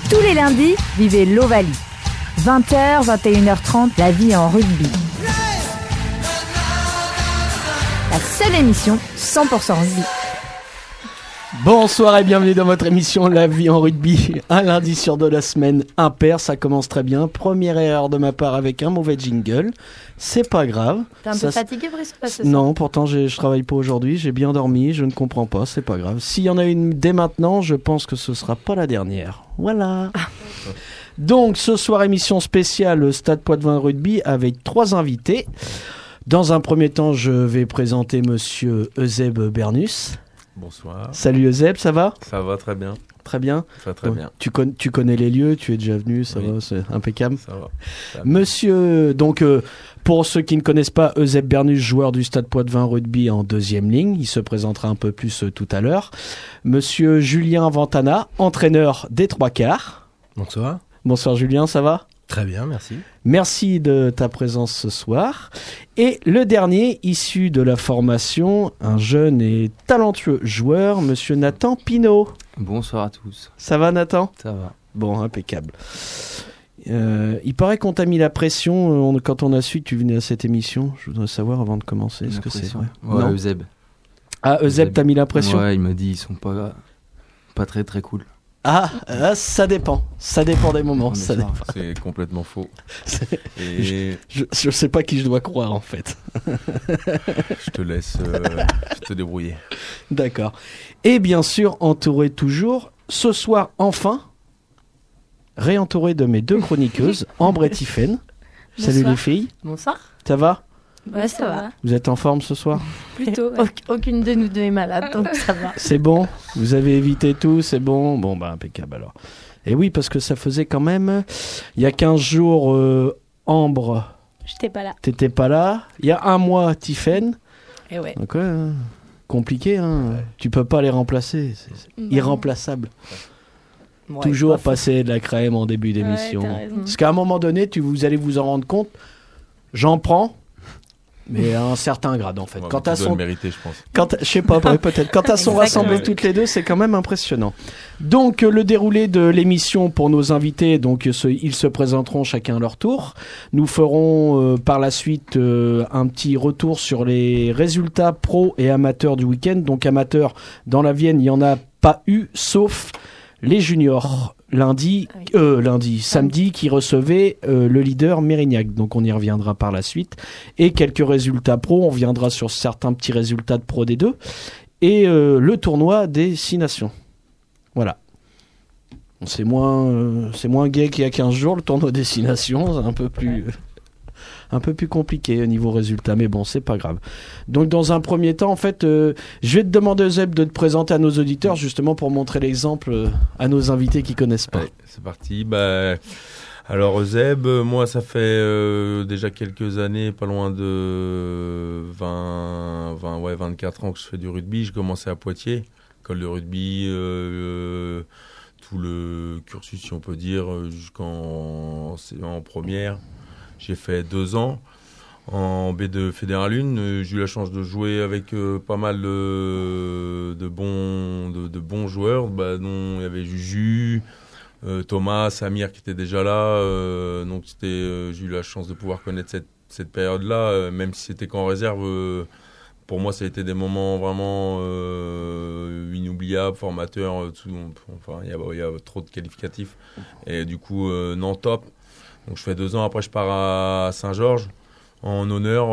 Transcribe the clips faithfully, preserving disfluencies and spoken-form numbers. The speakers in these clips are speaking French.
Tous les lundis, vivez l'Ovalie. vingt heures, vingt et une heures trente, la vie en rugby. La seule émission cent pour cent rugby. Bonsoir et bienvenue dans votre émission La vie en rugby. Un lundi sur deux la semaine, impair, ça commence très bien. Première erreur de ma part avec un mauvais jingle. C'est pas grave. T'es un ça peu fatigué, Brice, ou pas ce soir ? Non, pourtant j'ai, je travaille pas aujourd'hui, j'ai bien dormi, je ne comprends pas, c'est pas grave. S'il y en a une dès maintenant, je pense que ce sera pas la dernière. Voilà. Donc ce soir, émission spéciale Stade Poitvin Rugby avec trois invités. Dans un premier temps, je vais présenter monsieur Euseb Bernus. Bonsoir. Salut Euseb, ça va ? Ça va très bien. Très bien. Très très Donc, bien. Tu, con- tu connais les lieux, tu es déjà venu, ça Oui. va, c'est impeccable. Ça va. Ça va. Monsieur, donc euh, pour ceux qui ne connaissent pas, Euseb Bernus, joueur du Stade Poitvin Rugby en deuxième ligne, il se présentera un peu plus euh, tout à l'heure. Monsieur Julien Ventana, entraîneur des trois quarts. Bonsoir. Bonsoir Julien, ça va ? Très bien, merci. Merci de ta présence ce soir. Et le dernier, issu de la formation, un jeune et talentueux joueur, monsieur Nathan Pinault. Bonsoir à tous. Ça va Nathan ? Ça va. Bon, impeccable. Euh, il paraît qu'on t'a mis la pression euh, on- quand on a su que tu venais à cette émission. Je voudrais savoir avant de commencer, est-ce La que c'est pression. vrai ? Ouais, Non. Euseb. Ah, Euseb t'a mis la pression ? Ouais, il m'a dit ils sont pas, pas très très cool. Ah, ah, ça dépend. Ça dépend des moments. On est Ça fort. dépend. C'est complètement faux. C'est- Et Je, je sais pas qui je dois croire en fait. je te laisse euh, te débrouiller. D'accord. Et bien sûr, entouré toujours, ce soir enfin, réentouré de mes deux chroniqueuses, Ambre et Tiffaine. Salut Bonsoir. les filles, Bonsoir. ça va ? Ouais, ça va. Vous êtes en forme ce soir ? Plutôt. ouais. Auc- Aucune de nous deux est malade, donc ça va. C'est bon ? Vous avez évité tout, c'est bon ? Bon, bah impeccable alors. Et oui, parce que ça faisait quand même, il y a quinze jours, euh, Ambre, J'étais pas là. t'étais pas là. Il y a un mois, Tiffaine. Et ouais. Donc ouais, hein, compliqué, hein. Tu peux pas les remplacer, c'est c'est Non. irremplaçable. Ouais, Toujours pas faux. passer de la crème en début d'émission. Ouais, t'as raison. Parce qu'à un moment donné, tu, vous allez vous en rendre compte, j'en prends, mais à un certain grade en fait. Ouais, quand mais à tu dois son, le mériter, je pense. quand, je sais pas, ouais, peut-être. Quand elles sont Exactement. rassemblées toutes les deux, c'est quand même impressionnant. Donc euh, le déroulé de l'émission pour nos invités, donc euh, ce- ils se présenteront chacun à leur tour. Nous ferons euh, par la suite euh, un petit retour sur les résultats pro et amateurs du week-end. Donc amateurs dans la Vienne, il y en a pas eu, sauf les juniors lundi, Ah oui. euh, lundi, samedi, qui recevaient euh, le leader Mérignac. Donc on y reviendra par la suite. Et quelques résultats pro, on reviendra sur certains petits résultats de pro des deux. Et euh, le tournoi des six nations. Voilà. Bon, c'est moins, euh, c'est moins gai qu'il y a quinze jours, le tournoi des six nations. C'est un peu plus, euh, un peu plus compliqué au niveau résultat. Mais bon, c'est pas grave. Donc dans un premier temps, en fait, euh, je vais te demander, Zeb, de te présenter à nos auditeurs, justement pour montrer l'exemple euh, à nos invités qui connaissent pas. Allez, c'est parti. Bah, alors Zeb, moi ça fait euh, déjà quelques années, pas loin de vingt, vingt, ouais, vingt-quatre ans que je fais du rugby. J'ai commencé à Poitiers, école de rugby, euh, tout le cursus si on peut dire, jusqu'en en première. J'ai fait deux ans en B deux Fédéral un. Euh, J'ai eu la chance de jouer avec euh, pas mal de, de, bons, de, de bons joueurs, bah, dont il y avait Juju, euh, Thomas, Samir qui était déjà là. Euh, donc c'était, euh, j'ai eu la chance de pouvoir connaître cette, cette période-là, euh, même si c'était qu'en réserve. Euh, pour moi, ça a été des moments vraiment euh, inoubliables, formateurs. euh, Tout, enfin, il y a, il y a trop de qualificatifs. Et du coup, euh, non, top. Donc je fais deux ans, après je pars à Saint-Georges en honneur,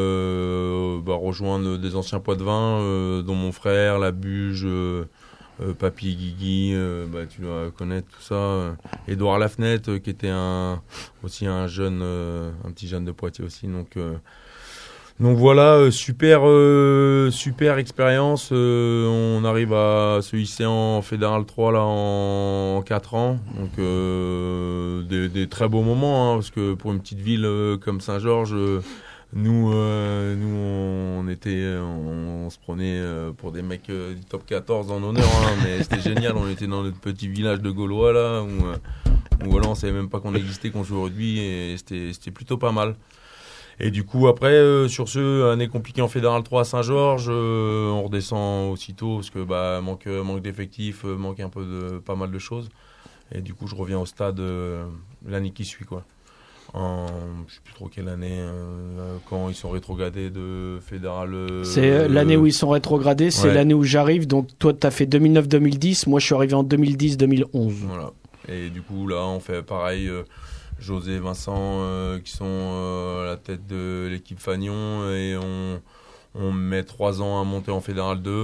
euh, bah, rejoindre des anciens Poitvin, euh, dont mon frère, la Buge, euh, euh, Papy Guigui, euh, bah, tu dois connaître tout ça. Euh, Édouard Lafnette, euh, qui était un, aussi un jeune, euh, un petit jeune de Poitiers aussi. Donc, euh, donc voilà, euh, super, euh, super expérience. Euh, on arrive à se hisser en Fédéral trois là en, en quatre ans. Donc euh, des, des très beaux moments, hein, parce que pour une petite ville euh, comme Saint-Georges, euh, nous, euh, nous on était, on, on se prenait euh, pour des mecs euh, du top quatorze en honneur, hein, mais c'était génial. On était dans notre petit village de Gaulois là, où, euh, où voilà, on savait même pas qu'on existait, qu'on jouait au rugby, et c'était, c'était plutôt pas mal. Et du coup, après, euh, sur ce, année compliquée en Fédéral trois à Saint-Georges, euh, on redescend aussitôt parce que bah, manque, manque d'effectifs, euh, manque un peu de pas mal de choses. Et du coup, je reviens au stade euh, l'année qui suit, quoi. En, je sais plus trop quelle année, euh, quand ils sont rétrogradés de fédéral. Euh, c'est l'année où ils sont rétrogradés, c'est ouais. l'année où j'arrive. Donc toi, tu as fait deux mille neuf deux mille dix, moi je suis arrivé en deux mille dix deux mille onze. Voilà. Et du coup, là, on fait pareil. Euh, José et Vincent, euh, qui sont euh, à la tête de l'équipe Fagnon, et on, on met trois ans à monter en fédéral deux.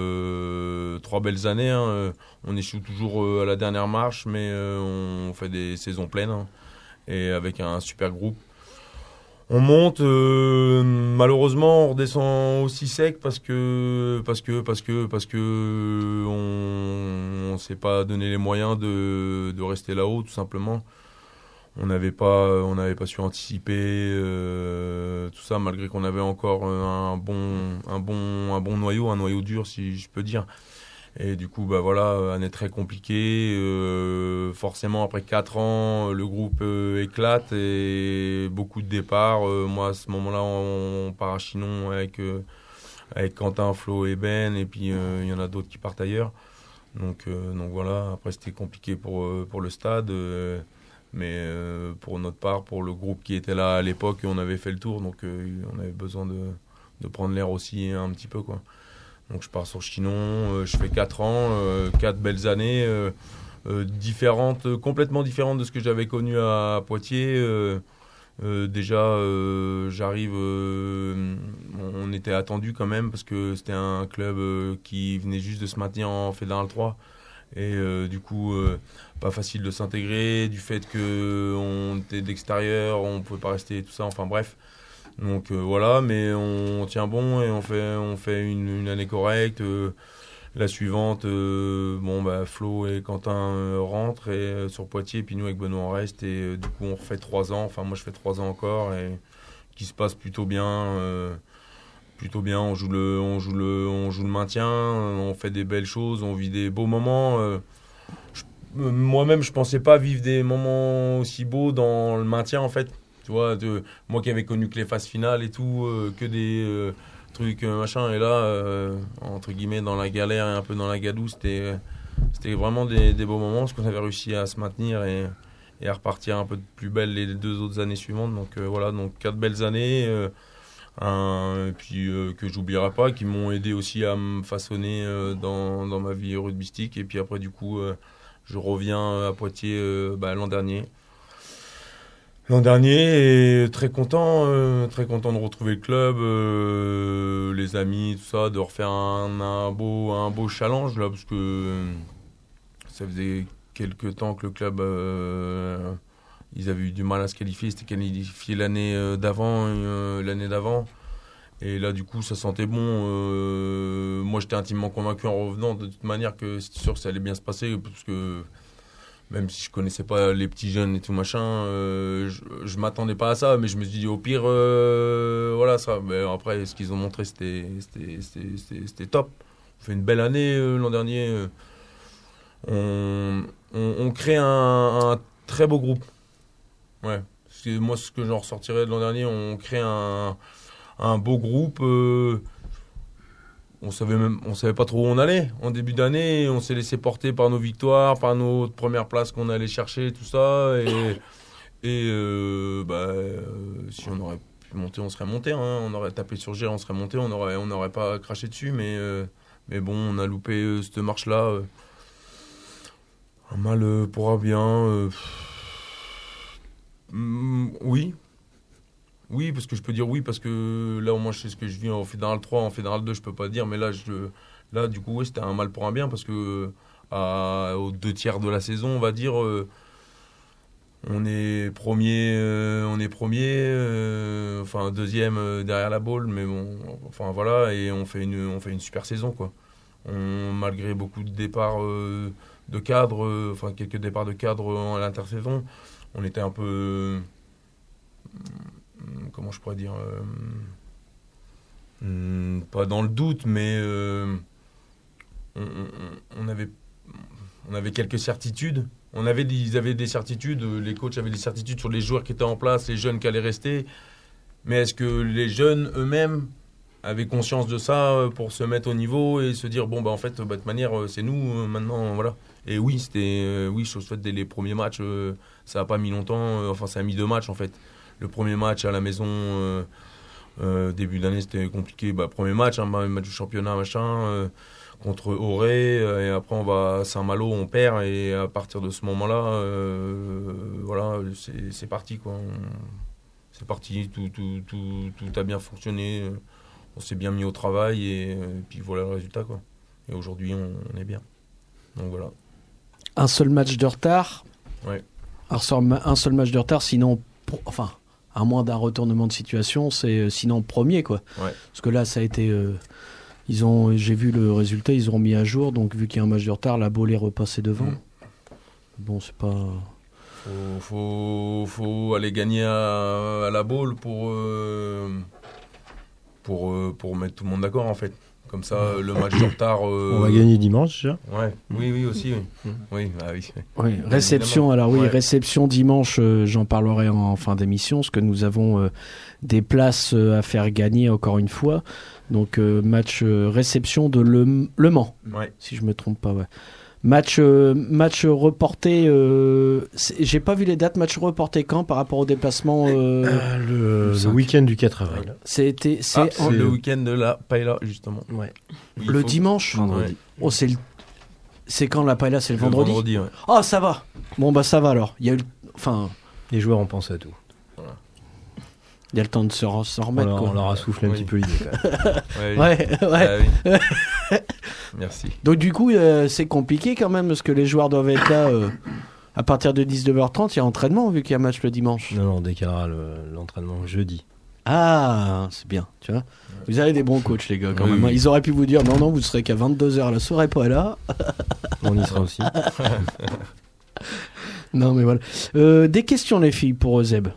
Euh, trois belles années. Hein. On échoue toujours euh, à la dernière marche, mais euh, on fait des saisons pleines. Hein. Et avec un super groupe. On monte, euh, malheureusement, on redescend aussi sec parce que parce que parce que parce que on, on s'est pas donné les moyens de de rester là-haut, tout simplement. On n'avait pas on n'avait pas su anticiper euh, tout ça, malgré qu'on avait encore un bon un bon un bon noyau, un noyau dur, si je peux dire. Et du coup, bah voilà, année très compliquée. Euh, forcément, après quatre ans, le groupe euh, éclate et beaucoup de départs. Euh, moi, à ce moment-là, on, on part à Chinon avec, euh, avec Quentin, Flo et Ben. Et puis, il euh, y en a d'autres qui partent ailleurs. Donc, euh, donc voilà, après, c'était compliqué pour, euh, pour le stade. Euh, mais euh, pour notre part, pour le groupe qui était là à l'époque, on avait fait le tour. Donc, euh, on avait besoin de, de prendre l'air aussi un petit peu, quoi. Donc je pars sur Chinon, euh, je fais quatre ans, euh, quatre belles années, euh, euh, différentes, euh, complètement différentes de ce que j'avais connu à Poitiers. Euh, euh, déjà, euh, j'arrive, euh, on était attendu quand même parce que c'était un club euh, qui venait juste de se maintenir en Fédéral trois. Et euh, du coup, euh, pas facile de s'intégrer, du fait qu'on était d'extérieur, on ne pouvait pas rester, tout ça, enfin bref. Donc euh, voilà, mais on tient bon et on fait, on fait une, une année correcte. Euh, la suivante, euh, bon, bah, Flo et Quentin euh, rentrent et, euh, sur Poitiers, et puis nous avec Benoît on reste. Et euh, du coup, on refait trois ans. Enfin, moi, je fais trois ans encore et qui se passe plutôt bien. Euh, plutôt bien. On joue, le, on, joue le, on joue le maintien, on fait des belles choses, on vit des beaux moments. Euh, je, euh, moi-même, je pensais pas vivre des moments aussi beaux dans le maintien, en fait. Tu vois, de, moi qui avais connu que les phases finales et tout, euh, que des euh, trucs euh, machin, et là, euh, entre guillemets, dans la galère et un peu dans la gadoue, c'était, c'était vraiment des, des beaux moments, parce qu'on avait réussi à se maintenir et, et à repartir un peu de plus belle les deux autres années suivantes. Donc euh, voilà, donc quatre belles années, euh, un, et puis euh, que j'oublierai pas, qui m'ont aidé aussi à me façonner euh, dans, dans ma vie rugbystique. Et puis après, du coup, euh, je reviens à Poitiers euh, bah, l'an dernier. L'an dernier, et très content, euh, très content de retrouver le club, euh, les amis, tout ça, de refaire un, un beau, un beau challenge là, parce que euh, ça faisait quelques temps que le club, euh, ils avaient eu du mal à se qualifier, c'était qualifié l'année d'avant, euh, l'année d'avant, et là du coup ça sentait bon. Euh, moi j'étais intimement convaincu en revenant de toute manière que c'était sûr que ça allait bien se passer, parce que même si je connaissais pas les petits jeunes et tout machin, euh, je, je m'attendais pas à ça, mais je me suis dit au pire, euh, voilà ça. Mais après, ce qu'ils ont montré, c'était, c'était, c'était, c'était, c'était top. On fait une belle année euh, l'an dernier. Euh, on, on, on crée un, un très beau groupe. Ouais. C'est, moi, ce que j'en ressortirais de l'an dernier, on crée un, un beau groupe. Euh, On savait même, on savait pas trop où on allait en début d'année. On s'est laissé porter par nos victoires, par nos premières places qu'on allait chercher, tout ça. Et, et euh, bah, euh, si on aurait pu monter, on serait monté. Hein. On aurait tapé sur Gers, on serait monté. On aurait, on n'aurait pas craché dessus. Mais, euh, mais bon, on a loupé euh, cette marche-là. Euh. Un mal euh, pour un bien. Euh. Mm, oui. Oui, parce que je peux dire oui, parce que là, au moins, je sais ce que je vis en Fédéral trois, en Fédéral deux, je peux pas dire, mais là, je, là du coup, oui, c'était un mal pour un bien, parce que à, aux deux tiers de la saison, on va dire, euh, on est premier, euh, on est premier, euh, enfin deuxième euh, derrière la balle, mais bon, enfin voilà, et on fait une, on fait une super saison, quoi. On, malgré beaucoup de départs euh, de cadres, euh, enfin quelques départs de cadres à l'intersaison, on était un peu... Euh, comment je pourrais dire, euh, pas dans le doute, mais euh, on, on, on, avait, on avait quelques certitudes. On avait, ils avaient des certitudes, les coachs avaient des certitudes sur les joueurs qui étaient en place, les jeunes qui allaient rester. Mais est-ce que les jeunes eux-mêmes avait conscience de ça euh, pour se mettre au niveau et se dire bon bah en fait bah, de toute manière euh, c'est nous euh, maintenant voilà. Et oui c'était euh, oui chose faite dès les premiers matchs euh, ça a pas mis longtemps euh, enfin ça a mis deux matchs en fait. Le premier match à la maison euh, euh, début d'année c'était compliqué bah premier match hein, match du championnat machin euh, contre Auray euh, et après on va à Saint-Malo on perd et à partir de ce moment-là euh, voilà c'est c'est parti quoi. On, c'est parti tout tout tout tout a bien fonctionné. On s'est bien mis au travail et, et puis voilà le résultat quoi. Et aujourd'hui on, on est bien. Donc voilà. Un seul match de retard. Ouais. Un seul, un seul match de retard, sinon, pour, enfin, à moins d'un retournement de situation, c'est euh, sinon premier quoi. Ouais. Parce que là ça a été, euh, ils ont, j'ai vu le résultat, ils ont mis à jour, donc vu qu'il y a un match de retard, la Baule est repassée devant. Mmh. Bon c'est pas. Faut faut faut aller gagner à, à la Baule pour. Euh... Pour, euh, pour mettre tout le monde d'accord en fait. Comme ça, euh, le match de retard... Euh... On va gagner dimanche déjà. Ouais. Oui, oui, aussi. Oui, oui, bah, oui. oui. Réception, alors oui, ouais. réception dimanche, euh, j'en parlerai en fin d'émission, parce que nous avons euh, des places euh, à faire gagner encore une fois. Donc euh, match euh, réception de Le, Le Mans, ouais. si je me trompe pas, ouais. Match, euh, match reporté, euh, j'ai pas vu les dates, match reporté quand par rapport au déplacement euh, euh, Le, le week-end du quatre avril. C'était, c'est, ah, c'est en... le week-end de la paella, justement. Ouais. Le dimanche vendredi. Oh, c'est, le... c'est quand la paella, c'est le, le vendredi, vendredi ouais. Oh, ça va. Bon, bah ça va alors. Il y a eu... enfin... Les joueurs ont pensé à tout. Voilà. Il y a le temps de se, re- se remettre. On, quoi. on leur a soufflé un oui. petit peu l'idée quand même. ouais, ouais, ouais. Ah, oui. Merci. Donc du coup, euh, c'est compliqué quand même, parce que les joueurs doivent être là euh, à partir de dix-neuf heures trente, il y a entraînement vu qu'il y a un match le dimanche. Non, non, on décalera le, l'entraînement jeudi. Ah, c'est bien, tu vois. Vous avez des bons coachs les gars quand oui, même. Oui. Ils auraient pu vous dire, non, non, vous serez qu'à vingt-deux heures, la soirée pas là. On y sera aussi. Non mais voilà. Euh, des questions les filles pour Zeb.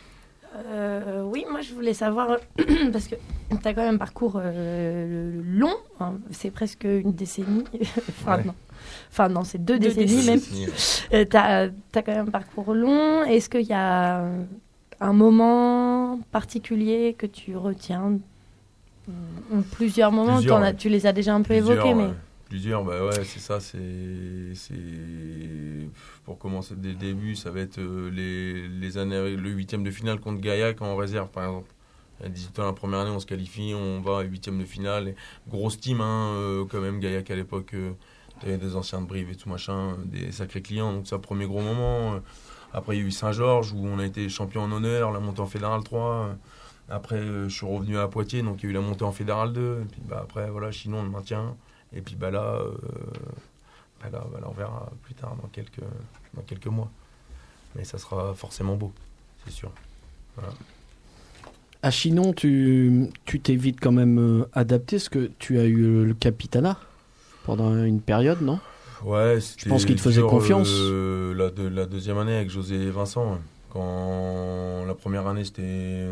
Euh, oui, moi je voulais savoir, parce que tu as quand même un parcours euh, long, hein, c'est presque une décennie, enfin, ouais. non. enfin non, c'est deux, deux décennies, décennies même. Euh, tu as quand même un parcours long, est-ce qu'il y a un moment particulier que tu retiens, ou plusieurs moments, plusieurs, as, tu les as déjà un peu plusieurs, évoqués, mais... Ouais. Plusieurs, bah ouais, c'est ça, c'est, c'est... Pour commencer dès le début, ça va être euh, les, les années, le huitième de finale contre Gaillac en réserve, par exemple. À dix-huit ans, la première année, on se qualifie, on va à huitième de finale. Et grosse team, hein, euh, quand même, Gaillac à l'époque, euh, t'avais des anciens de Brive et tout machin, des sacrés clients, donc c'est un premier gros moment. Après, il y a eu Saint-Georges, où on a été champion en honneur, la montée en Fédéral trois. Après, euh, je suis revenu à Poitiers, donc il y a eu la montée en Fédéral deux. Et puis bah, après, voilà, Chinon, on le maintient. Et puis bah là, euh, bah là, bah là, on verra plus tard, dans quelques, dans quelques mois. Mais ça sera forcément beau, c'est sûr. Voilà. À Chinon, tu, tu t'es vite quand même euh, adapté, parce que tu as eu le capitanat pendant une période, non ? Ouais, je pense qu'il te faisait dur, confiance. Euh, la, de, la deuxième année avec José et Vincent, quand la première année c'était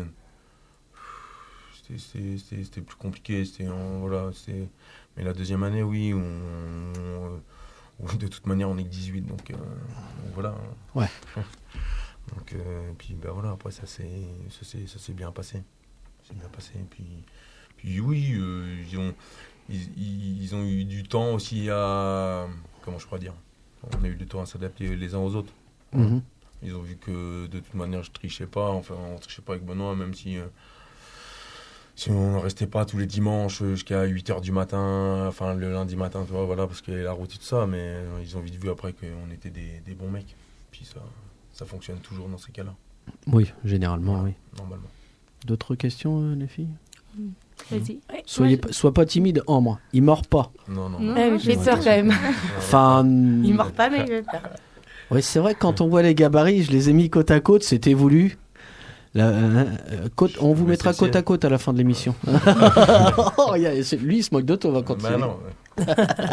c'était, c'était, c'était, c'était plus compliqué, c'était voilà, c'était mais la deuxième année, oui, on, on, de toute manière, on est que dix-huit, donc, euh, donc voilà. Ouais. Donc, euh, puis ben voilà, après ça s'est, ça s'est, ça s'est bien passé, c'est bien passé. Puis, puis oui, euh, ils ont, ils, ils ont eu du temps aussi à, comment je pourrais dire, on a eu du temps à s'adapter les uns aux autres. Mm-hmm. Ils ont vu que de toute manière, je trichais pas, enfin, on trichait pas avec Benoît, même si. Euh, Si on ne restait pas tous les dimanches jusqu'à huit heures du matin, enfin le lundi matin, tu vois, voilà, parce qu'il y avait la route et tout ça, mais ils ont vite vu après qu'on était des, des bons mecs. Puis ça, ça fonctionne toujours dans ces cas-là. Oui, généralement, voilà, oui. Normalement. D'autres questions, euh, les filles ? Vas-y. Ouais. Soyez, Moi, je... Sois pas timide, en moi. Il mord pas. Non, non. non ouais, j'ai peur quand même. Enfin, il mord pas, mais j'ai peur. Oui, c'est vrai que quand on voit les gabarits, je les ai mis côte à côte, c'était voulu. La, euh, côte, on vous mettra côte à côte à la fin de l'émission. oh, y a, lui, il se moque de toi, on va continuer. Bah non, ouais.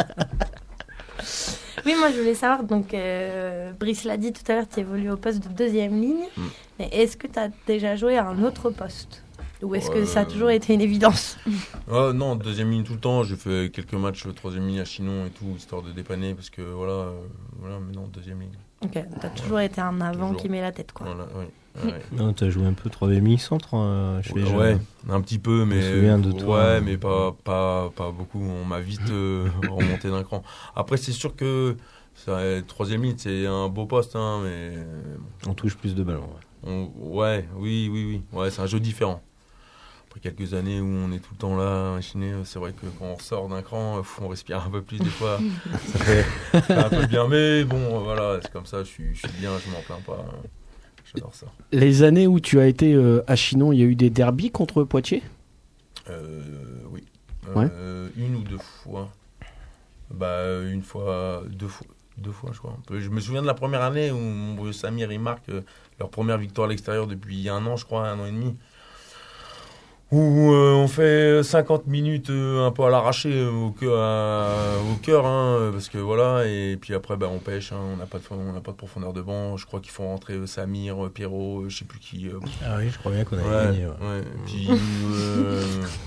Oui, moi, je voulais savoir, donc, euh, Brice l'a dit tout à l'heure, tu évolues au poste de deuxième ligne. Mm. Mais est-ce que tu as déjà joué à un autre poste ? Ou est-ce que euh... ça a toujours été une évidence ? euh, Non, deuxième ligne tout le temps. J'ai fait quelques matchs troisième ligne à Chinon et tout, histoire de dépanner, parce que voilà, euh, voilà mais non, deuxième ligne. Ok, tu as toujours ouais. été un avant toujours. Qui met la tête, quoi. Voilà, oui. Ouais. Non, t'as joué un peu trois demi-centre euh, chez les jeunes. Ouais, un petit peu, mais Je me souviens de toi. ouais, mais pas pas pas beaucoup. On m'a vite euh, remonté d'un cran. Après, c'est sûr que ça, troisième ligne, c'est un beau poste, hein, mais On touche plus de ballons. Ouais. on, ouais, oui, oui, oui, ouais, c'est un jeu différent. Après quelques années où on est tout le temps là, machiné, c'est vrai que quand on ressort d'un cran, on respire un peu plus des fois. Ça fait, ça fait un peu bien, mais bon, voilà, c'est comme ça. Je suis, je suis bien, je m'en plains pas. J'adore ça. Les années où tu as été euh, à Chinon, il y a eu des derbies contre Poitiers ? Euh, oui. Ouais. Euh, une ou deux fois. Bah, une fois, deux fois, deux fois, je crois. Je me souviens de la première année où mon vieux Samir et Marc, euh, leur première victoire à l'extérieur depuis un an, je crois, un an et demi. Où euh, on fait cinquante minutes euh, un peu à l'arraché euh, au cœur, à- au cœur hein, parce que voilà, et puis après bah, on pêche, hein, on n'a pas, de- on n'a pas de profondeur de banc. Je crois qu'ils font rentrer euh, Samir, euh, Pierrot, euh, je sais plus qui. euh, Ah oui, je crois bien qu'on avait Ouais, gagné. Ouais. ouais. Puis, euh,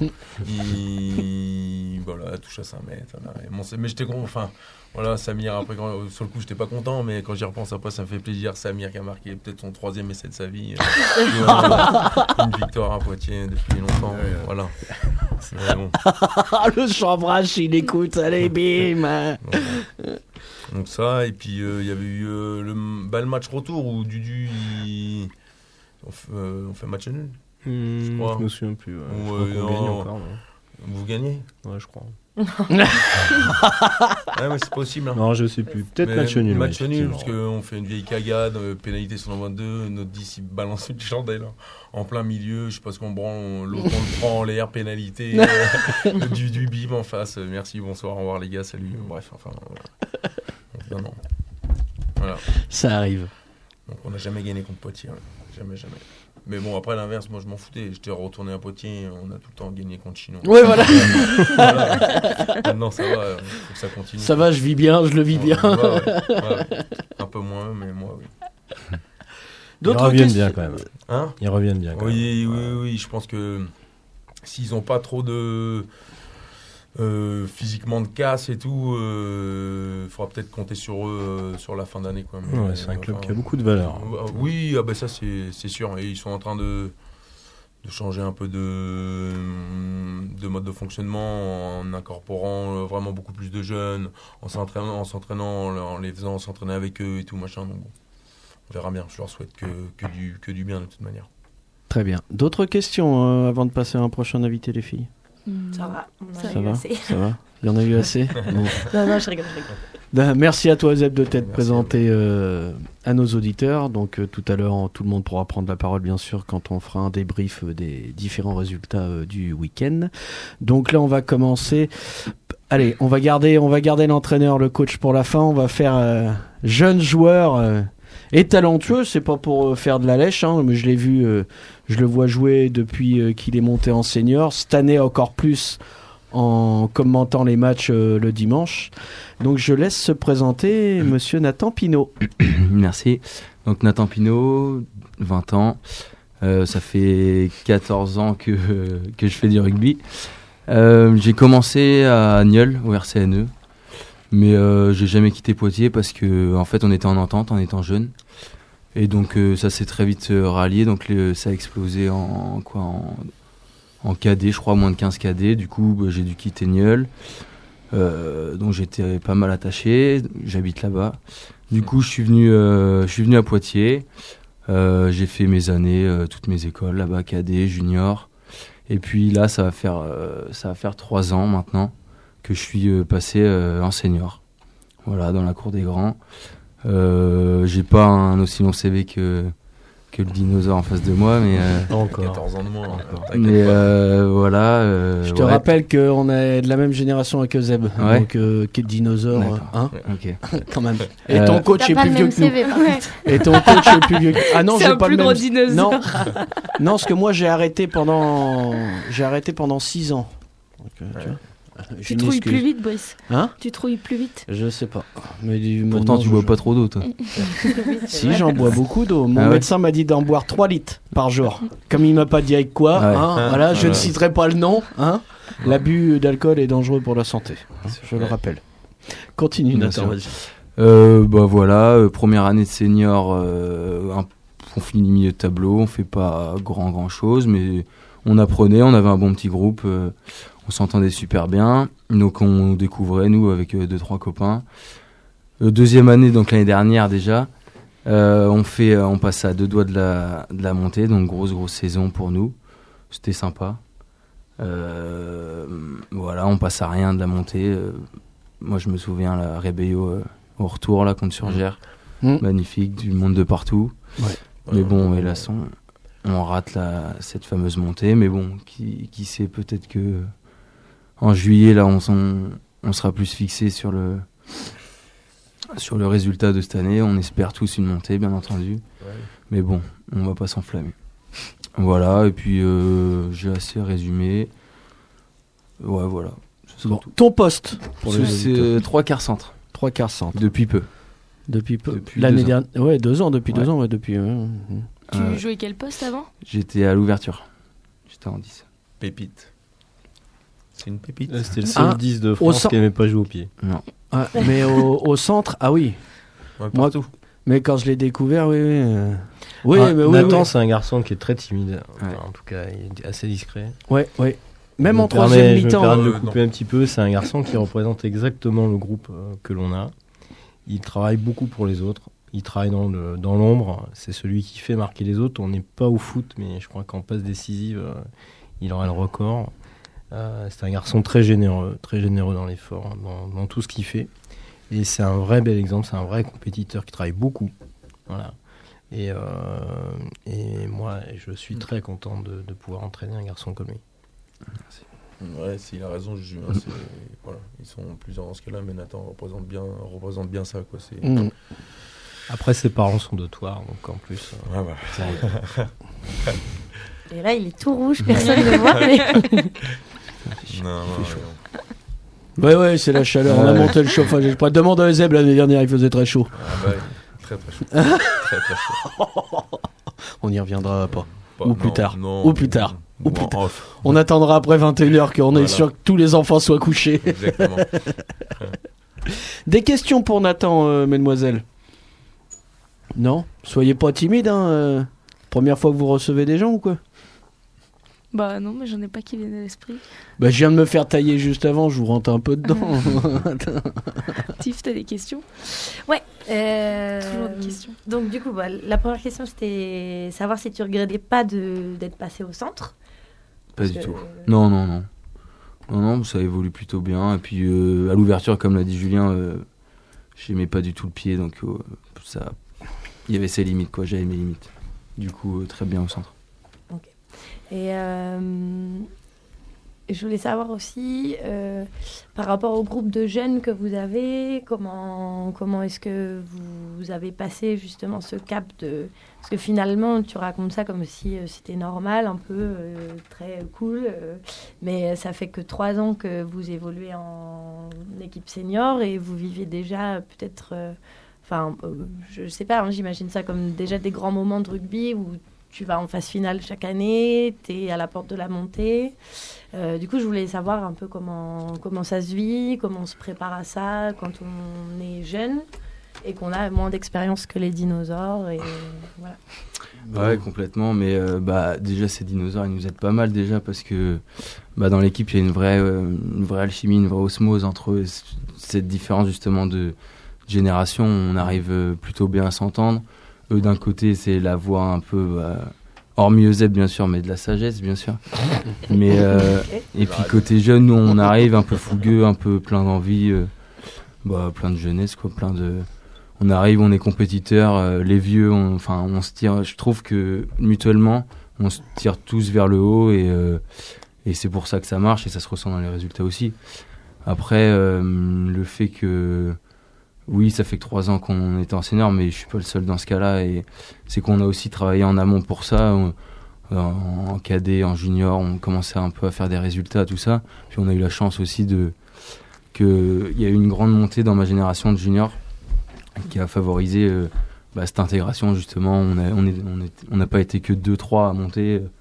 il, voilà, touche à cinq mètres. Voilà. Et bon, c'est- mais j'étais content. Enfin, voilà, Samir, après, quand, sur le coup, j'étais pas content, mais quand j'y repense après, ça me fait plaisir. Samir qui a marqué peut-être son troisième essai de sa vie. Euh, et voilà, une victoire à Poitiers depuis longtemps. Ouais, ouais. Voilà. Mais bon, Ah, le chambrage, il écoute, allez, bim hein. voilà. Donc ça, et puis euh, il y avait eu euh, le, bah, le match retour où Dudu, il- on, fait, euh, on fait match nul. Hmm, Je je, crois. me souviens plus. Ouais. Ou, je crois euh, qu'on gagne non. encore. Non Vous gagnez? ouais, je crois. Ouais, mais c'est possible. Hein. Non, je sais plus. Peut-être Mais match nul. Match ouais, nul, effectivement. parce qu'on fait une vieille cagade, euh, pénalité sur le vingt-deux, notre dix il balance une chandelle hein, en plein milieu, je sais pas ce qu'on branle, l'autre on le prend en l'air, pénalité, euh, du, du bim en face, euh, merci, bonsoir, au revoir les gars, salut, bref, enfin voilà. Donc, non, non. Voilà. Ça arrive. Donc on n'a jamais gagné contre Poitiers, hein. Jamais, jamais. Mais bon, après l'inverse, moi je m'en foutais, j'étais retourné à Poitiers, on a tout le temps gagné contre Chinon. Ouais, voilà. Voilà. Maintenant ça va, euh, faut que ça continue. Ça va, je vis bien, je le vis bien. Ouais, ouais, ouais, ouais. Un peu moins, mais moi oui. Ils D'autres reviennent questions bien quand même. Hein? Ils reviennent bien quand Oui, même. oui, oui, je pense que s'ils n'ont pas trop de euh, physiquement de casse et tout, il euh, faudra peut-être compter sur eux euh, sur la fin d'année. Quoi. Mais, Ouais, c'est un club enfin, qui a beaucoup de valeur. euh, Oui, ah ben ça c'est c'est sûr. Et ils sont en train de, de changer un peu de, de mode de fonctionnement en incorporant euh, vraiment beaucoup plus de jeunes, en s'entraînant, en s'entraînant, en les faisant s'entraîner avec eux et tout machin. Donc bon, on verra bien. Je leur souhaite que, que, du, que du bien de toute manière. Très bien. D'autres questions euh, avant de passer à un prochain invité, les filles ? Ça va, on en a Ça eu va assez. Ça va Il y en a eu assez Bon. Non, non, je rigole, je rigole. Ben, merci à toi, Zeb, de t'être Merci présenté euh, à nos auditeurs. Donc, euh, tout à l'heure, tout le monde pourra prendre la parole, bien sûr, quand on fera un débrief euh, des différents résultats euh, du week-end. Donc là, on va commencer. Allez, on va garder, on va garder l'entraîneur, le coach pour la fin. On va faire euh, jeune joueur euh, et talentueux. C'est pas pour euh, faire de la lèche, hein, mais je l'ai vu, euh, je le vois jouer depuis euh, qu'il est monté en senior. Cette année, encore plus en commentant les matchs euh, le dimanche. Donc je laisse se présenter Monsieur Nathan Pinault. Merci. Donc Nathan Pinault, vingt ans. Euh, ça fait quatorze ans que, que je fais du rugby. Euh, j'ai commencé à Nieul, au R C N E. Mais euh, j'ai jamais quitté Poitiers parce que en fait on était en entente en étant jeune. Et donc euh, ça s'est très vite euh, rallié. Donc le, ça a explosé en, quoi, en, en K D, je crois, moins de quinze K D. Du coup, bah, j'ai dû quitter Nieul. Euh, donc j'étais pas mal attaché, j'habite là-bas. Du coup, je suis venu, euh, je suis venu à Poitiers. Euh, j'ai fait mes années, euh, toutes mes écoles là-bas, K D, junior. Et puis là, ça va faire, euh, ça va faire trois ans maintenant que je suis euh, passé euh, en senior. Voilà, dans la cour des grands. Euh, j'ai pas un aussi long C V que que le dinosaure en face de moi, mais euh, Encore. quatorze ans de moins. Encore. t'inquiète mais pas. euh, voilà. euh, Je te ouais. rappelle qu'on est de la même génération que Zeb, Ouais. donc euh, qui est dinosaure, D'accord. hein, Ok. quand même. Et Euh, ton coach T'as est pas plus le vieux même que nous. C V, par contre. Et ton coach est plus vieux que Ah non, C'est j'ai un pas plus le gros même. dinosaure. Non, non, parce que moi j'ai arrêté pendant, j'ai arrêté pendant six ans. Donc, euh, tu vois, j'ai Tu une trouilles excuse. plus vite, Brice. Hein? Tu trouilles plus vite. Je sais pas. Mais du- Pourtant, maintenant, tu je- bois pas trop d'eau, toi. Si, j'en bois beaucoup d'eau. Mon Ah ouais. médecin m'a dit d'en boire trois litres par jour. Comme il m'a pas dit avec quoi, Ouais. hein, Ah, voilà, je voilà. ne citerai pas le nom. Hein. L'abus d'alcool est dangereux pour la santé. hein, je le Ouais. rappelle. Continue, Bien Nathan. sûr. vas-y. Euh, bah voilà, euh, première année de senior, euh, un- on finit milieu de tableau, on fait pas grand grand chose, mais on apprenait, on avait un bon petit groupe, euh, on s'entendait super bien, donc on découvrait nous avec euh, deux trois copains. Euh, deuxième année, donc l'année dernière déjà, euh, on fait, euh, on passe à deux doigts de la de la montée, donc grosse grosse saison pour nous, c'était sympa. Euh, voilà, on passe à rien de la montée. Euh, moi je me souviens la Rebello euh, au retour là contre Surgères, mmh. magnifique, du monde de partout. Ouais. Mais bon, hélas, on, on rate la, cette fameuse montée. Mais bon, qui, qui sait, peut-être que en juillet, là, on, on, on sera plus fixé sur le, sur le résultat de cette année. On espère tous une montée, bien entendu. Ouais. Mais bon, on va pas s'enflammer. Voilà, et puis euh, j'ai assez résumé. Ouais, voilà. Bon. Ton poste pour le c'est trois quarts centre. Trois quarts centre. Depuis peu. Depuis peu. Depuis L'année dernière. Ouais, deux ans, depuis ouais. deux ans, ouais, depuis. Ouais. Tu euh, jouais quel poste avant ? J'étais à l'ouverture. J'étais en dix. Pépite. C'est une pépite. C'était le seul ah, dix de France qui n'aimait pas jouer au pied. Non. Ah, mais au, au centre, ah oui. Ouais, Moi, tout. Mais quand je l'ai découvert, oui, oui. Euh... Oui, ah, mais oui. Nathan, oui. c'est un garçon qui est très timide. Ouais. Enfin, en tout cas, il est assez discret. Ouais, ouais. Même je en me permets, troisième je mi-temps. me permets de Euh, le couper non. un petit peu. C'est un garçon qui représente exactement le groupe euh, que l'on a. Il travaille beaucoup pour les autres. Il travaille dans, le, dans l'ombre. C'est celui qui fait marquer les autres. On n'est pas au foot, mais je crois qu'en passe décisive, euh, il aura le record. Euh, c'est un garçon très généreux, très généreux dans l'effort, dans, dans tout ce qu'il fait. Et c'est un vrai bel exemple. C'est un vrai compétiteur qui travaille beaucoup. Voilà. Et, euh, et moi, je suis très content de, de pouvoir entraîner un garçon comme lui. Merci. Ouais, s'il a raison, je, hein, c'est, voilà, ils sont plusieurs dans ce cas-là, mais Nathan représente bien, représente bien ça, quoi. C'est... Mmh. Après, ses parents sont de Thouars, donc en plus. Euh... Ouais, bah. Et là, il est tout rouge, personne ne le voit. Mais... non, non, ouais, ouais, ouais, c'est la chaleur. On a monté le chauffage. Je demande à Ezeb l'année dernière, il faisait très chaud. Ah bah, très très chaud. très très chaud. On y reviendra pas. pas Ou non, plus tard. Non, Ou plus tard. Ou plus tard. Off. On attendra après vingt et une heures qu'on Voilà. est sûr que tous les enfants soient couchés. Exactement. Des questions pour Nathan, euh, mesdemoiselles ? Non ? Soyez pas timide, hein. euh, Première fois que vous recevez des gens ou quoi ? Bah non, mais j'en ai pas qui viennent à l'esprit. Bah, je viens de me faire tailler juste avant, je vous rentre un peu dedans. Tiff, t'as des questions ? Ouais. Euh, Toujours des questions. Donc du coup, bah, la première question, c'était savoir si tu regrettais pas de, d'être passé au centre. Pas Parce du que- tout. Non, non, non. Non, non, ça évolue plutôt bien. Et puis, euh, à l'ouverture, comme l'a dit Julien, euh, j'aimais pas du tout le pied. Donc, euh, ça, il y avait ses limites, quoi. J'avais mes limites. Du coup, euh, très bien au centre. Et euh, je voulais savoir aussi, euh, par rapport au groupe de jeunes que vous avez, comment, comment est-ce que vous avez passé justement ce cap de... Parce que finalement, tu racontes ça comme si euh, c'était normal, un peu euh, très cool, euh, mais ça fait que trois ans que vous évoluez en équipe senior et vous vivez déjà peut-être... euh, Enfin, euh, je sais pas, hein, j'imagine ça comme déjà des grands moments de rugby où tu vas en phase finale chaque année, tu es à la porte de la montée. Euh, du coup, je voulais savoir un peu comment, comment ça se vit, comment on se prépare à ça quand on est jeune et qu'on a moins d'expérience que les dinosaures. Et voilà. Ouais, complètement. Mais euh, bah, déjà, ces dinosaures, ils nous aident pas mal déjà parce que bah, dans l'équipe, il y a une vraie, euh, une vraie alchimie, une vraie osmose entre eux. Cette différence justement de génération, on arrive euh, plutôt bien à s'entendre. Eux, d'un côté, c'est la voix un peu, euh, hormis Euseb, bien sûr, mais de la sagesse, bien sûr. Mais, euh, et puis, côté jeune, nous, on arrive un peu fougueux, un peu plein d'envie, euh, bah, plein de jeunesse, quoi, plein de... On arrive, on est compétiteurs, euh, les vieux, on, enfin, on se tire... Je trouve que, mutuellement, on se tire tous vers le haut, et, euh, et c'est pour ça que ça marche, et ça se ressent dans les résultats aussi. Après, euh, le fait que... Oui, ça fait que trois ans qu'on était en senior, mais je suis pas le seul dans ce cas-là. Et c'est qu'on a aussi travaillé en amont pour ça. On, en, en cadet, en junior, on commençait un peu à faire des résultats, tout ça. Puis on a eu la chance aussi de qu'il y a eu une grande montée dans ma génération de juniors qui a favorisé euh, bah, cette intégration justement. On a, on est, on est, on n'a pas été que deux trois à monter.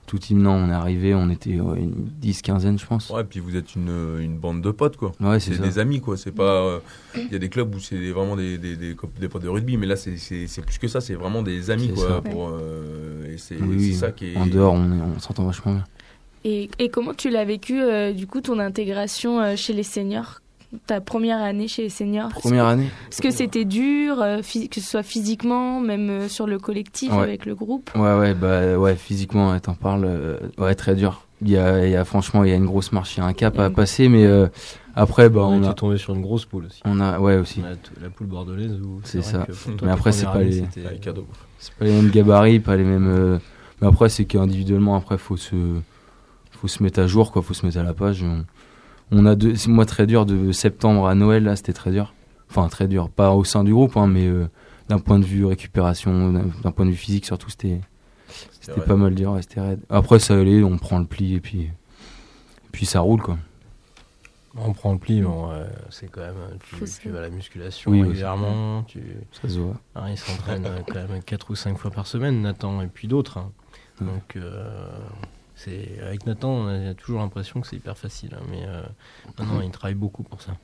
tout team, non, on est arrivé, on était ouais, une dix, quinzaine, je pense. Ouais, puis vous êtes une, une bande de potes, quoi. Ouais, c'est, c'est ça. des amis, quoi. C'est pas. Il euh, y a des clubs où c'est vraiment des, des, des, des potes de rugby, mais là, c'est, c'est, c'est plus que ça, c'est vraiment des amis, C'est quoi. ça. Pour, euh, et c'est, Oui, c'est oui, ça qui est. En dehors, on, est- on s'entend vachement bien. Et, et comment tu l'as vécu, euh, du coup, ton intégration euh, chez les seniors, ta première année chez les seniors? Première année Est-ce que c'était dur, euh, phys- que ce soit physiquement, même euh, sur le collectif, Ouais. avec le groupe? Ouais, ouais, bah, ouais, physiquement, ouais, t'en parles, euh, ouais, très dur. Il y a, il y a, franchement, il y a une grosse marche, il y a un cap à Mm. passer, mais euh, après, bah, on on était a, tombé sur une grosse poule aussi. on a, ouais, aussi. On a t- la poule bordelaise où C'est vrai ça. que pour toi, Mais ta après, c'est première pas année, les- c'était- Ouais, cadeau. C'est pas les mêmes gabarits, pas les mêmes. euh, Mais après, c'est qu'individuellement, après, faut se, faut se mettre à jour, quoi. Faut se mettre à la page. On, on a deux, c'est moi très dur de septembre à Noël, là, c'était très dur. Enfin, très dur, pas au sein du groupe, hein, mais euh, d'un point de vue récupération, d'un, d'un point de vue physique surtout, c'était, c'était Ouais. pas mal dur, ouais, c'était raide. Après, ça allait, on prend le pli et puis, et puis ça roule, quoi. On prend le pli, bon, euh, c'est quand même. Tu, Faut se- tu vas à la musculation Oui, régulièrement. Tu... Ça se voit. Ah, il s'entraîne euh, quand même quatre ou cinq fois par semaine, Nathan, et puis d'autres. hein. Ouais. Donc, euh, c'est... avec Nathan, on a toujours l'impression que c'est hyper facile. hein, mais euh, non, non, il travaille beaucoup pour ça.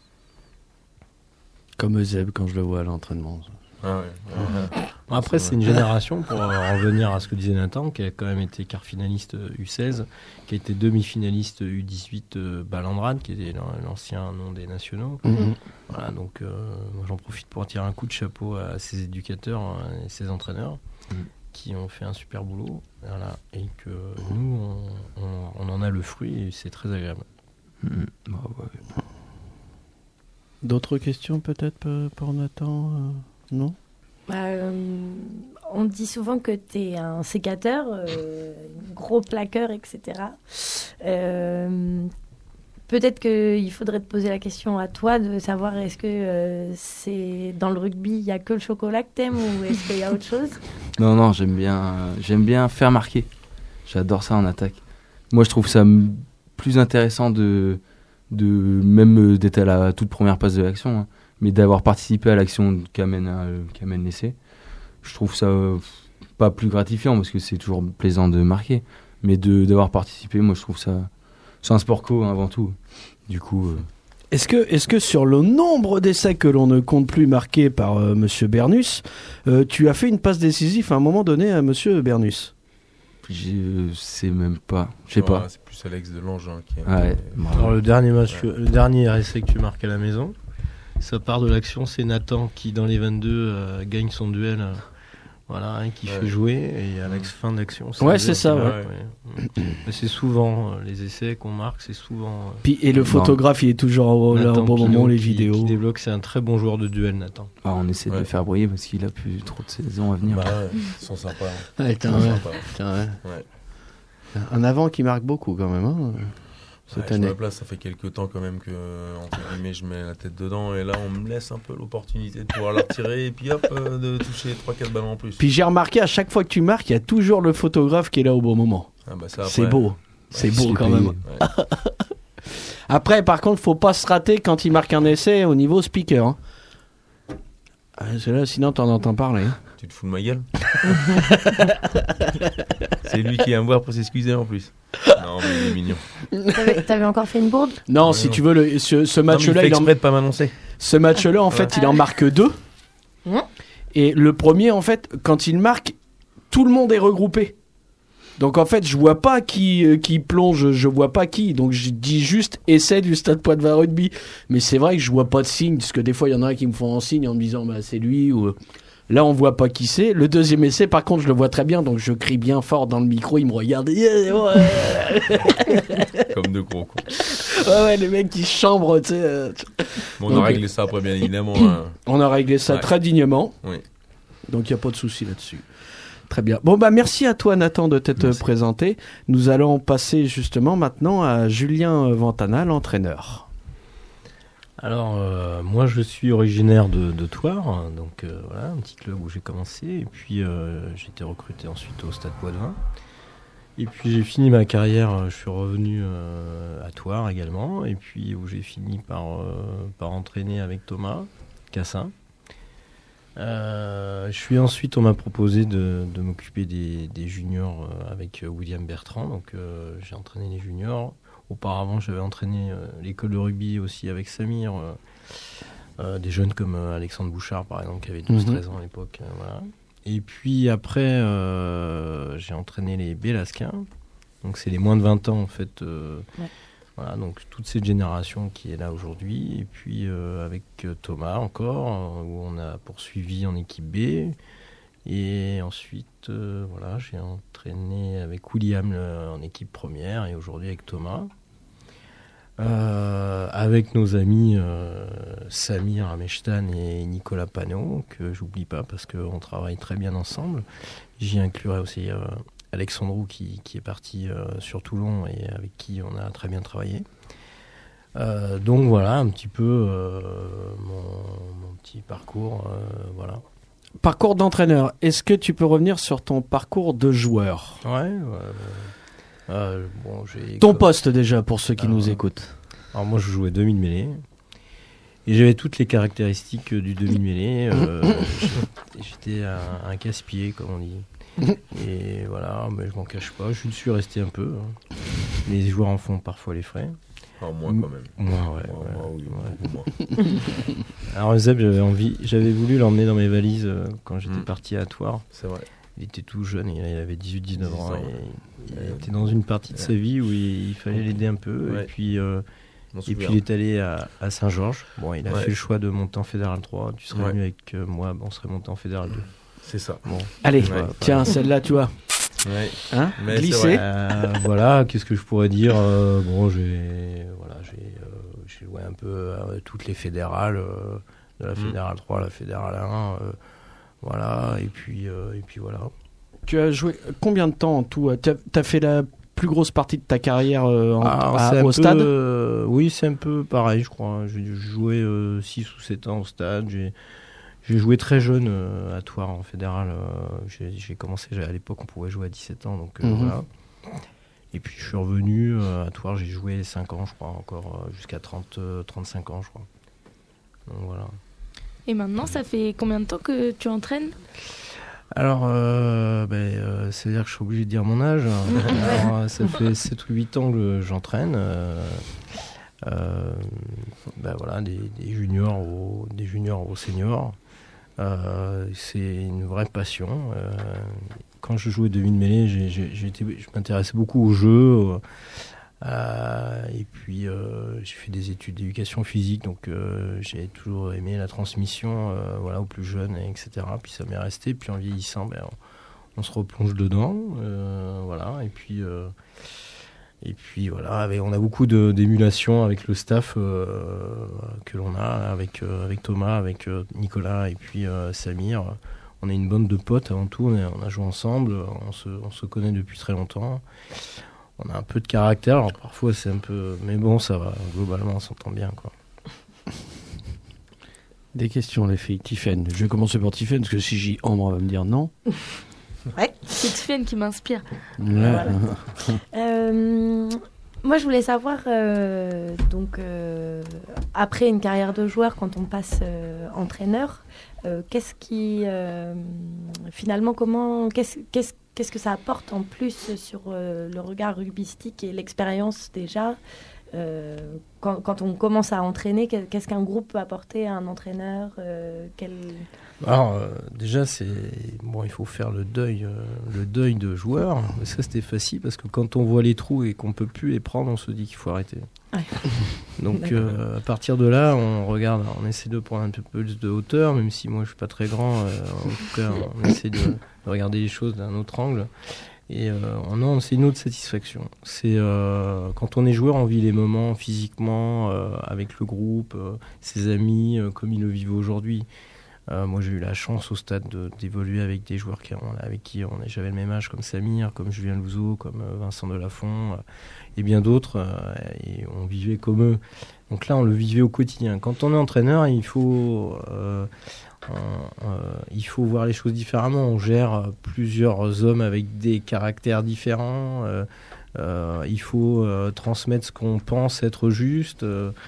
Comme Euseb quand je le vois à l'entraînement. Ah ouais. ouais. Bon, après, c'est une génération, pour euh, en revenir à ce que disait Nathan, qui a quand même été quart finaliste euh, U seize, qui a été demi-finaliste U dix-huit euh, Balandrade, qui était l'an- l'ancien nom des nationaux. Mhm. Voilà, donc euh, moi, j'en profite pour tirer un coup de chapeau à ces éducateurs euh, et ces entraîneurs Mm. qui ont fait un super boulot. Voilà, et que nous, on, on- on en a le fruit et c'est très agréable. Mhm. Bah, ouais. D'autres questions peut-être euh, pour Nathan euh, Non. Bah, euh, on dit souvent que tu es un sécateur, euh, gros plaqueur, et cetera. Euh, peut-être qu'il faudrait te poser la question à toi de savoir est-ce que euh, c'est dans le rugby, il n'y a que le chocolat que t'aimes ou est-ce qu'il y a autre chose? Non, non, j'aime bien, euh, j'aime bien faire marquer. J'adore ça en attaque. Moi, je trouve ça m- plus intéressant de, de même euh, d'être à la toute première passe de l'action, hein, mais d'avoir participé à l'action qu'amène, euh, qu'amène l'essai. Je trouve ça euh, pas plus gratifiant parce que c'est toujours plaisant de marquer, mais de d'avoir participé, moi, je trouve ça. C'est un sport co hein, avant tout. Du coup. euh, Est-ce que, est-ce que sur le nombre d'essais que l'on ne compte plus marqués par euh, Monsieur Bernus, euh, tu as fait une passe décisive à un moment donné à Monsieur Bernus? Je sais même pas. Je sais Ouais, pas. C'est plus Alex Delange hein, qui est. Ouais. Alors le dernier match, Ouais. que- le dernier essai que tu marques à la maison, ça part de l'action, c'est Nathan qui dans les vingt-deux euh, gagne son duel, euh, voilà, hein, qui Ouais. fait jouer et à la fin de l'action. Ouais, Euseb c'est qui ça, marque, ouais. ouais. Mais c'est souvent euh, les essais qu'on marque, c'est souvent euh, Puis, et le Non. photographe, il est toujours au, là, au Nathan bon Pinault moment, les qui- vidéos. Qui débloque, c'est un très bon joueur de duel, Nathan. Ah, on essaie de Ouais. le faire briller parce qu'il a plus trop de saisons à venir. Bah ouais, ils sont sympas. hein. Ouais, Ils putain, sont ouais. sympas. Putain, ouais. Ouais. Un avant qui marque beaucoup quand même, hein, cette Ouais, je année. me place, ça fait quelques temps quand même que entre guillemets, je mets la tête dedans et là on me laisse un peu l'opportunité de pouvoir la retirer et puis hop euh, de toucher trois quatre ballons en plus. Puis j'ai remarqué à chaque fois que tu marques, il y a toujours le photographe qui est là au bon moment. Ah bah ça, après, C'est beau. C'est beau C'est quand payé. même. ouais. Après, par contre, faut pas se rater quand il marque un essai au niveau speaker. Hein. Ah, c'est là, sinon t'en entends parler. hein. Tu te fous de ma gueule. C'est lui qui vient me voir pour s'excuser en plus. Non mais il est mignon. T'avais, t'avais encore fait une bourde? Non, Ouais, si non. tu veux, le, ce, ce Non, mais il match-là, fait il en, exprès de pas m'annoncer. ce match-là, en fait, il en marque deux. Mmh. Et le premier, en fait, quand il marque, tout le monde est regroupé. Donc en fait, je vois pas qui, euh, qui plonge, je vois pas qui. Donc je dis juste essai du Stade Poitvin Rugby. Mais c'est vrai que je vois pas de signe, parce que des fois, il y en a un qui me font un signe en me disant bah, c'est lui. Ou... Là, on voit pas qui c'est. Le deuxième essai, par contre, je le vois très bien, donc je crie bien fort dans le micro. Il me regarde. Yeah, ouais. Comme deux gros cons. ouais, ouais, les mecs qui chambrent, tu sais. euh, Bon, on a Ok. réglé ça après bien évidemment. hein. On a réglé ça Ouais. très dignement. Oui. Donc il n'y a pas de souci là-dessus. Très bien. Bon, bah merci à toi, Nathan, de t'être Merci. présenté. Nous allons passer justement maintenant à Julien Ventana, l'entraîneur. Alors, euh, moi, je suis originaire de, de Thouars, hein, donc euh, voilà, un petit club où j'ai commencé, et puis euh, j'ai été recruté ensuite au Stade Poitvin. Et puis j'ai fini ma carrière, euh, je suis revenu euh, à Thouars également, et puis où j'ai fini par, euh, par entraîner avec Thomas Cassin. Euh, je suis ensuite, on m'a proposé de, de m'occuper des, des juniors euh, avec William Bertrand. Donc, euh, j'ai entraîné les juniors. Auparavant, j'avais entraîné euh, l'école de rugby aussi avec Samir. Euh, euh, des jeunes comme euh, Alexandre Bouchard, par exemple, qui avait douze treize ans à l'époque. Euh, voilà. Et puis après, euh, j'ai entraîné les Bélasquins. Donc, c'est les moins de vingt ans, en fait. Euh, ouais. Voilà, donc toute cette génération qui est là aujourd'hui. Et puis euh, avec Thomas encore, où on a poursuivi en équipe B. Et ensuite, euh, voilà, j'ai entraîné avec William le, en équipe première et aujourd'hui avec Thomas. Euh, avec nos amis euh, Samir Ameshtan et Nicolas Panot, que j'oublie pas parce qu'on travaille très bien ensemble. J'y inclurai aussi euh, Alexandrou qui, qui est parti euh, sur Toulon et avec qui on a très bien travaillé. Euh, donc voilà un petit peu euh, mon, mon petit parcours. Euh, voilà. Parcours d'entraîneur. Est-ce que tu peux revenir sur ton parcours de joueur ? Ouais. Euh, euh, bon, j'ai ton poste déjà pour ceux qui euh, nous écoutent. Alors moi je jouais demi-mêlée. Et j'avais toutes les caractéristiques du demi-mêlée. Euh, j'étais un, un casse-pied comme on dit. Et voilà, mais je m'en cache pas, je suis resté un peu. Hein. Les joueurs en font parfois les frais. Ah, moi quand même. Moi, ouais. Moi, ouais, moi, oui, ouais. moi. Alors Zeb, j'avais envie, j'avais voulu l'emmener dans mes valises euh, quand j'étais mm. parti à Thouars. C'est vrai. Il était tout jeune, il avait dix-huit dix-neuf ans. ans. Et il euh, était dans une partie de ouais. sa vie où il, il fallait l'aider un peu. Ouais. Et puis, euh, et puis il est allé à, à Saint-Georges. Bon, il a ouais. fait le choix de monter en Fédéral trois. Tu serais ouais. venu avec euh, moi, bon, on serait monté en Fédéral deux. C'est ça. Bon. Allez, ouais, tiens, ouais. celle-là, tu vois. Ouais. Hein Glisser. Euh, voilà, qu'est-ce que je pourrais dire euh, Bon, j'ai, voilà, j'ai, euh, j'ai joué un peu à toutes les fédérales, euh, de la Fédérale trois à la Fédérale un. Euh, voilà, et puis, euh, et puis voilà. Tu as joué combien de temps en tout ? Tu as fait la plus grosse partie de ta carrière euh, en, ah, à, au peu, stade euh, Oui, c'est un peu pareil, je crois. J'ai joué euh, six ou sept ans au stade. J'ai, j'ai joué très jeune euh, à Thouars en fédéral. Euh, j'ai, j'ai commencé, à l'époque, on pouvait jouer à dix-sept ans. Donc, euh, mm-hmm. voilà. Et puis, je suis revenu euh, à Thouars. J'ai joué cinq ans, je crois, encore euh, jusqu'à trente, trente-cinq ans, je crois. Donc, voilà. Et maintenant, ça fait combien de temps que tu entraînes ? Alors, euh, ben, euh, c'est-à-dire que je suis obligé de dire mon âge. Alors, ça fait sept ou huit ans que j'entraîne. Euh, euh, ben voilà, des, des, juniors aux, des juniors aux seniors. Euh, c'est une vraie passion. Euh, quand je jouais demi-mêlée, j'ai, j'ai, j'ai été, je m'intéressais beaucoup au jeu. Euh, et puis, euh, j'ai fait des études d'éducation physique, donc euh, j'ai toujours aimé la transmission euh, voilà, aux plus jeunes, et cetera. Puis ça m'est resté. Puis en vieillissant, ben, on, on se replonge dedans. Euh, voilà. Et puis, euh, et puis voilà, avec, on a beaucoup de, d'émulation avec le staff euh, que l'on a, avec, euh, avec Thomas, avec euh, Nicolas et puis euh, Samir. On est une bande de potes avant tout. On a, on a joué ensemble. On se, on se connaît depuis très longtemps. On a un peu de caractère, alors parfois c'est un peu... Mais bon, ça va, globalement on s'entend bien, quoi. Des questions, les filles. Tiffaine. Je vais commencer par Tiffaine, parce que si j'y Ambre va me dire non. Ouais, c'est Tiffaine qui m'inspire. Ouais. Voilà. euh, moi, je voulais savoir, euh, donc, euh, après une carrière de joueur, quand on passe euh, entraîneur, euh, qu'est-ce qui... Euh, finalement, comment... Qu'est-ce, qu'est-ce Qu'est-ce que ça apporte en plus sur euh, le regard rugbystique et l'expérience déjà euh, quand, quand on commence à entraîner, qu'est-ce qu'un groupe peut apporter à un entraîneur euh, quel... Alors euh, déjà c'est bon, il faut faire le deuil, euh, le deuil de joueur. Mais ça c'était facile parce que quand on voit les trous et qu'on peut plus les prendre, on se dit qu'il faut arrêter. Ouais. Donc euh, à partir de là, on regarde, on essaie de prendre un peu plus de hauteur, même si moi je suis pas très grand. Euh, en tout cas, on essaie de, de regarder les choses d'un autre angle. Et euh, non, c'est une autre satisfaction. C'est euh, quand on est joueur, on vit les moments physiquement euh, avec le groupe, euh, ses amis, euh, comme ils le vivent aujourd'hui. Euh, moi, j'ai eu la chance au stade de, d'évoluer avec des joueurs qui, avec qui on, j'avais le même âge, comme Samir, comme Julien Louzeau, comme euh, Vincent Delafont euh, et bien d'autres. Euh, et on vivait comme eux. Donc là, on le vivait au quotidien. Quand on est entraîneur, il faut, euh, on, euh, il faut voir les choses différemment. On gère plusieurs hommes avec des caractères différents. Euh, euh, il faut euh, transmettre ce qu'on pense être juste. Euh,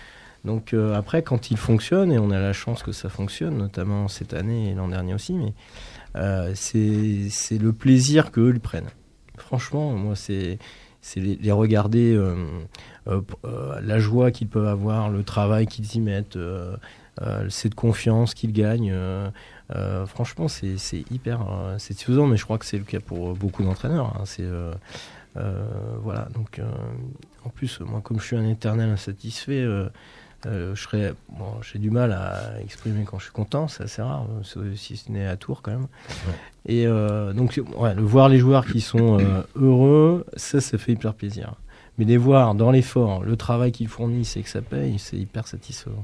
Donc euh, après, quand il fonctionne, et on a la chance que ça fonctionne, notamment cette année et l'an dernier aussi, mais euh, c'est, c'est le plaisir qu'eux ils prennent. Franchement, moi, c'est, c'est les, les regarder, euh, euh, euh, la joie qu'ils peuvent avoir, le travail qu'ils y mettent, euh, euh, cette confiance qu'ils gagnent. Euh, euh, franchement, c'est, c'est hyper euh, satisfaisant, mais je crois que c'est le cas pour beaucoup d'entraîneurs. Hein, c'est... Euh, Euh, voilà, donc euh, en plus, moi, comme je suis un éternel insatisfait, euh, euh, je serais, bon, j'ai du mal à exprimer quand je suis content, c'est assez rare, si ce n'est à Tours quand même. Ouais. Et euh, donc, ouais, le voir les joueurs qui sont euh, heureux, ça, ça fait hyper plaisir. Mais les voir dans l'effort, le travail qu'ils fournissent et que ça paye, c'est hyper satisfaisant.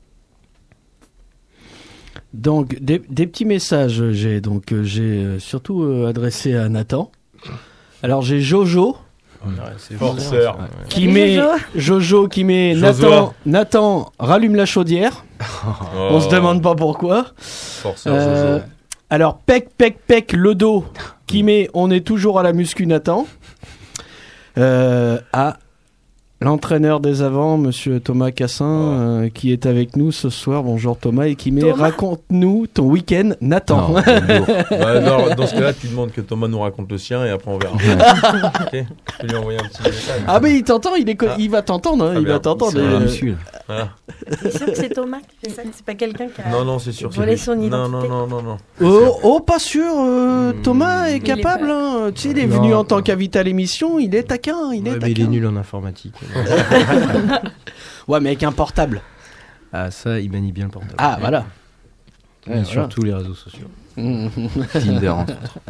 Donc, des, des petits messages, j'ai donc j'ai euh, surtout euh, adressé à Nathan. Alors j'ai Jojo ouais, c'est forceur ouais. qui Salut met Jojo. Jojo qui met Nathan, Nathan rallume la chaudière. Oh. On se demande pas pourquoi. Forceur euh, Jojo. Alors Pec Pec Pec le dos qui met on est toujours à la muscu Nathan. Euh, à l'entraîneur des avants, Monsieur Thomas Cassin, oh. euh, qui est avec nous ce soir. Bonjour Thomas, et qui met Thomas. Raconte-nous ton week-end, Nathan. Non, bah, dans, dans ce cas-là, tu demandes que Thomas nous raconte le sien et après on verra. Okay. Je peux lui envoyer un petit message. Ah mais il t'entend, il, est co- ah. il va t'entendre, hein, il bien. va t'entendre. C'est euh... voilà. T'es sûr que c'est Thomas qui fait ça, que c'est pas quelqu'un qui a non, non, c'est sûr, volé c'est son identité? Non, non, non, non, non. Oh, oh, pas sûr. Euh, mmh. Thomas est mais capable. Il est hein. Tu sais, il est non, venu en tant qu'invité à l'émission. Il est taquin. Il ouais, est mais taquin. il est nul en informatique. Ouais, mais avec un portable. Ah, ça, il manie bien le portable. Ah, voilà. Ouais, sur voilà. tous les réseaux sociaux. Tinder, entre autres.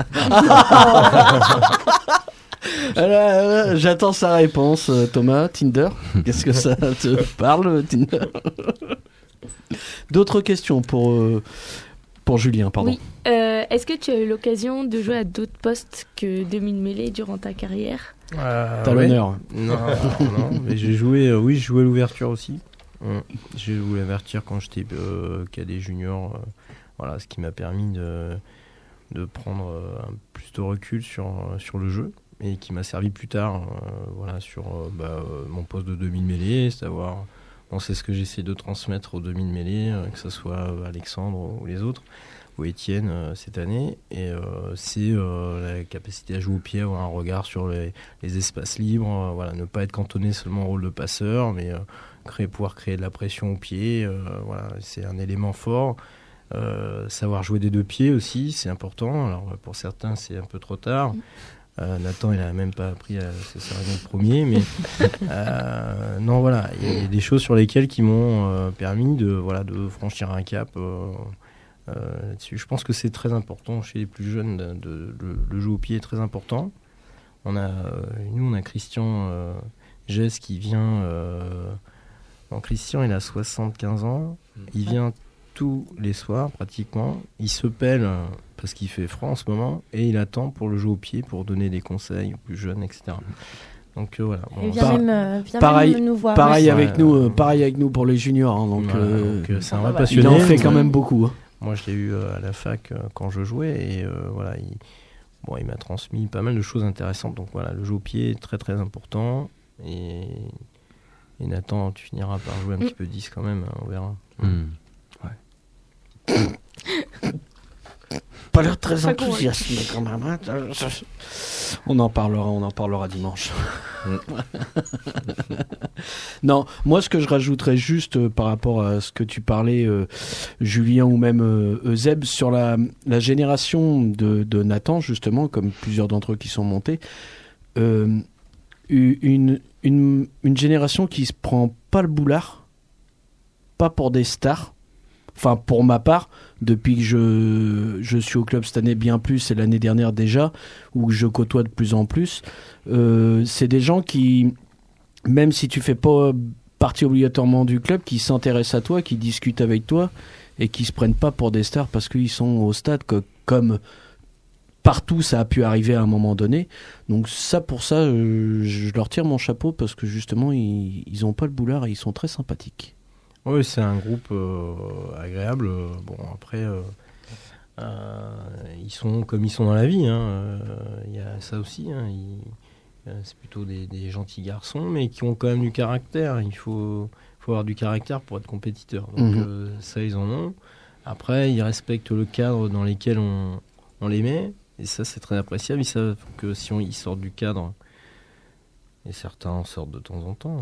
Alors, j'attends sa réponse, Thomas. Tinder, qu'est-ce que ça te parle, Tinder? D'autres questions pour, euh, pour Julien, pardon. Oui. Euh, est-ce que tu as eu l'occasion de jouer à d'autres postes que demi-mêlée durant ta carrière? euh, T'as ouais. l'honneur. Non, non, mais j'ai joué, euh, oui, j'ai joué l'ouverture aussi. Mmh. J'ai joué l'ouverture quand j'étais euh, cadet junior. Euh, voilà, ce qui m'a permis de, de prendre euh, un plus de recul sur, euh, sur le jeu. Et qui m'a servi plus tard euh, voilà, sur euh, bah, euh, mon poste de demi-mêlée, savoir, bon, c'est ce que j'essaie de transmettre aux demi-mêlées, euh, que ce soit euh, Alexandre ou les autres, ou Étienne euh, cette année, et euh, c'est euh, la capacité à jouer au pied, avoir un regard sur les, les espaces libres, euh, voilà, ne pas être cantonné seulement au rôle de passeur, mais euh, créer, pouvoir créer de la pression au pied, euh, voilà, c'est un élément fort. Euh, savoir jouer des deux pieds aussi, c'est important. Alors pour certains, c'est un peu trop tard. Euh, Nathan, il n'a même pas appris à se servir le premier, mais euh, non, voilà, il y a des choses sur lesquelles qui m'ont euh, permis de, voilà, de franchir un cap euh, euh, là-dessus. Je pense que c'est très important chez les plus jeunes, de, de, de, le jeu au pied est très important. On a, euh, nous, on a Christian euh, Gess qui vient. Euh, bon, Christian, il a soixante-quinze ans, il vient tous les soirs pratiquement, il se pèle parce qu'il fait froid en ce moment et il attend pour le jeu au pied pour donner des conseils aux plus jeunes, et cetera. Donc euh, voilà. Bon, il vient, par... même, euh, vient pareil, même nous voir. Pareil ouais. avec nous, euh, pareil avec nous pour les juniors. Hein, donc, voilà, euh, donc euh, c'est un ah, vrai passionné. Il en fait quand même beaucoup. Hein. Moi, je l'ai eu euh, à la fac euh, quand je jouais et euh, voilà, il, bon, il m'a transmis pas mal de choses intéressantes. Donc voilà, le jeu au pied est très très important et, et Nathan, tu finiras par jouer un mmh. petit peu dix quand même, hein, on verra. Mmh. Pas l'air très enthousiaste quand même. Hein. On en parlera, on en parlera dimanche. Non, moi ce que je rajouterais juste euh, par rapport à ce que tu parlais, euh, Julien ou même euh, Euseb, sur la, la génération de, de Nathan justement, comme plusieurs d'entre eux qui sont montés, euh, une, une, une génération qui se prend pas le boulard, pas pour des stars. Enfin, pour ma part, depuis que je, je suis au club cette année bien plus, et l'année dernière déjà, où je côtoie de plus en plus, euh, c'est des gens qui, même si tu fais pas partie obligatoirement du club, qui s'intéressent à toi, qui discutent avec toi, et qui se prennent pas pour des stars parce qu'ils sont au stade, que, comme partout ça a pu arriver à un moment donné. Donc ça, pour ça, euh, je leur tire mon chapeau, parce que justement, ils, ils ont pas le boulard et ils sont très sympathiques. Oui, c'est un groupe euh, agréable. Bon, après, euh, euh, ils sont comme ils sont dans la vie. Il hein. euh, y a ça aussi. Hein. Ils, Euh, c'est plutôt des, des gentils garçons, mais qui ont quand même du caractère. Il faut, faut avoir du caractère pour être compétiteur. Donc Mhm. euh, ça, ils en ont. Après, ils respectent le cadre dans lequel on, on les met. Et ça, c'est très appréciable. Ils savent que si on, ils sortent du cadre, et certains en sortent de temps en temps,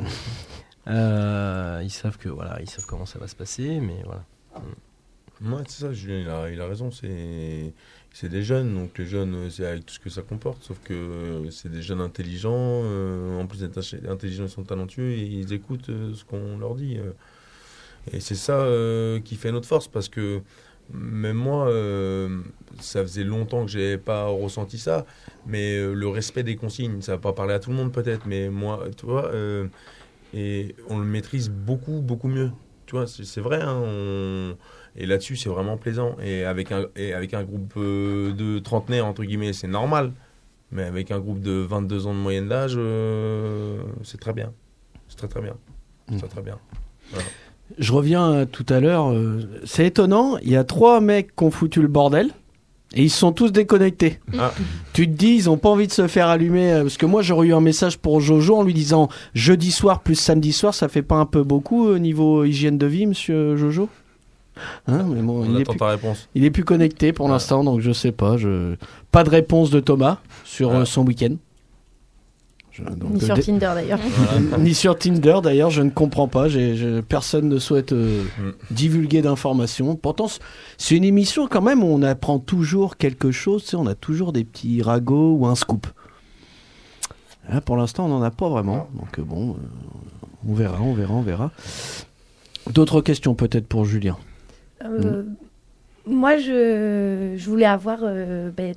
euh, ils savent que voilà, ils savent comment ça va se passer, mais voilà. Ouais, c'est ça, Julien, il a, il a raison. C'est, c'est des jeunes, donc les jeunes, euh, c'est avec tout ce que ça comporte. Sauf que euh, c'est des jeunes intelligents. euh, en plus d'être ach- intelligents, ils sont talentueux et ils écoutent euh, ce qu'on leur dit. euh. Et c'est ça euh, qui fait notre force, parce que même moi, euh, ça faisait longtemps que j'avais pas ressenti ça. Mais euh, le respect des consignes, ça va pas parler à tout le monde peut-être, mais moi, tu vois, euh, et on le maîtrise beaucoup, beaucoup mieux. Tu vois, c'est, c'est vrai, hein, on... Et là-dessus, c'est vraiment plaisant. Et avec un, et avec un groupe euh, de trentenaires, entre guillemets, c'est normal. Mais avec un groupe de vingt-deux ans de moyenne d'âge, euh, c'est très bien. C'est très très bien. C'est très très bien. Voilà. Je reviens à tout à l'heure. euh, c'est étonnant. Il y a trois mecs qui ont foutu le bordel. Et ils se sont tous déconnectés. Ah. Tu te dis, ils n'ont pas envie de se faire allumer. euh, Parce que moi, j'aurais eu un message pour Jojo en lui disant jeudi soir plus samedi soir, ça fait pas un peu beaucoup au niveau hygiène de vie, monsieur Jojo? Hein, mais bon, On il, est attend plus, ta réponse. il est plus connecté pour Ouais. l'instant, donc je sais pas. Je... Pas de réponse de Thomas sur Ouais. euh, son week-end. Je- donc, Ni euh, sur dé- Tinder d'ailleurs. Voilà. Ni sur Tinder d'ailleurs, je ne comprends pas. J'ai, je- personne ne souhaite euh, Mm. divulguer d'informations. Pourtant, c- c'est une émission quand même où on apprend toujours quelque chose. Tu sais, on a toujours des petits ragots ou un scoop. Là, pour l'instant, on n'en a pas vraiment. Donc euh, bon, euh, on verra, on verra, on verra. D'autres questions peut-être pour Julien. Euh, Moi, je, je voulais avoir. euh, ben,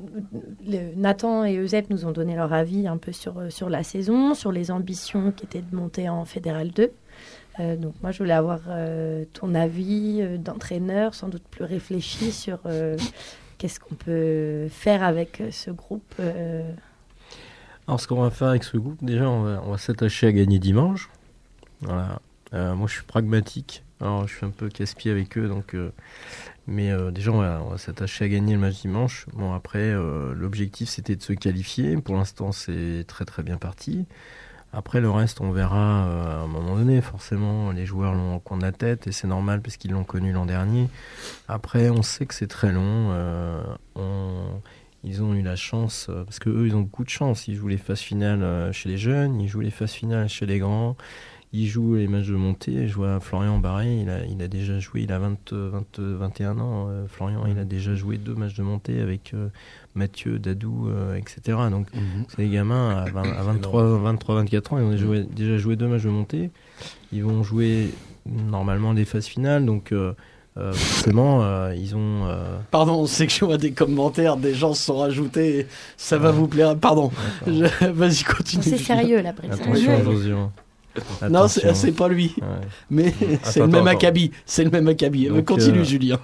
le- Nathan et Euseb nous ont donné leur avis un peu sur, euh, sur la saison, sur les ambitions qui étaient de monter en Fédéral deux. Euh, donc, moi, je voulais avoir euh, ton avis euh, d'entraîneur, sans doute plus réfléchi sur euh, qu'est-ce qu'on peut faire avec euh, ce groupe. euh. Alors, ce qu'on va faire avec ce groupe, déjà, on va, on va s'attacher à gagner dimanche. Voilà. Euh, moi, je suis pragmatique. Alors, je suis un peu casse-pied avec eux, donc. euh, mais euh, déjà, on va, on va s'attacher à gagner le match dimanche. Bon, après, euh, l'objectif, c'était de se qualifier. Pour l'instant, c'est très, très bien parti. Après, le reste, on verra euh, à un moment donné. Forcément, les joueurs l'ont au coin de la tête et c'est normal parce qu'ils l'ont connu l'an dernier. Après, on sait que c'est très long. Euh, on... Ils ont eu la chance, euh, parce qu'eux, ils ont beaucoup de chance. Ils jouent les phases finales euh, chez les jeunes, ils jouent les phases finales chez les grands, ils jouent les matchs de montée. Je vois Florian Barré, il a, il a déjà joué, il a vingt, vingt, vingt et un ans. Euh, Florian, il a déjà joué deux matchs de montée avec euh, Mathieu, Dadou, euh, et cetera. Donc, c'est des gamins à, vingt, à vingt-trois, vingt-trois, vingt-quatre ans, ils ont déjà joué, déjà joué deux matchs de montée. Ils vont jouer normalement les phases finales, donc euh, euh, forcément, euh, ils ont... euh, Pardon, on sait que je vois des commentaires, des gens se sont rajoutés. Ça va Ouais. vous plaire. Pardon. D'accord. Je- Vas-y, continue. C'est Julien. sérieux là, Brice. Attention, Josian. Non, c'est, Attention. c'est pas lui. Ouais. Mais c'est le attends, même attends. acabit. C'est le même acabit. Donc, Continue, euh, Julien.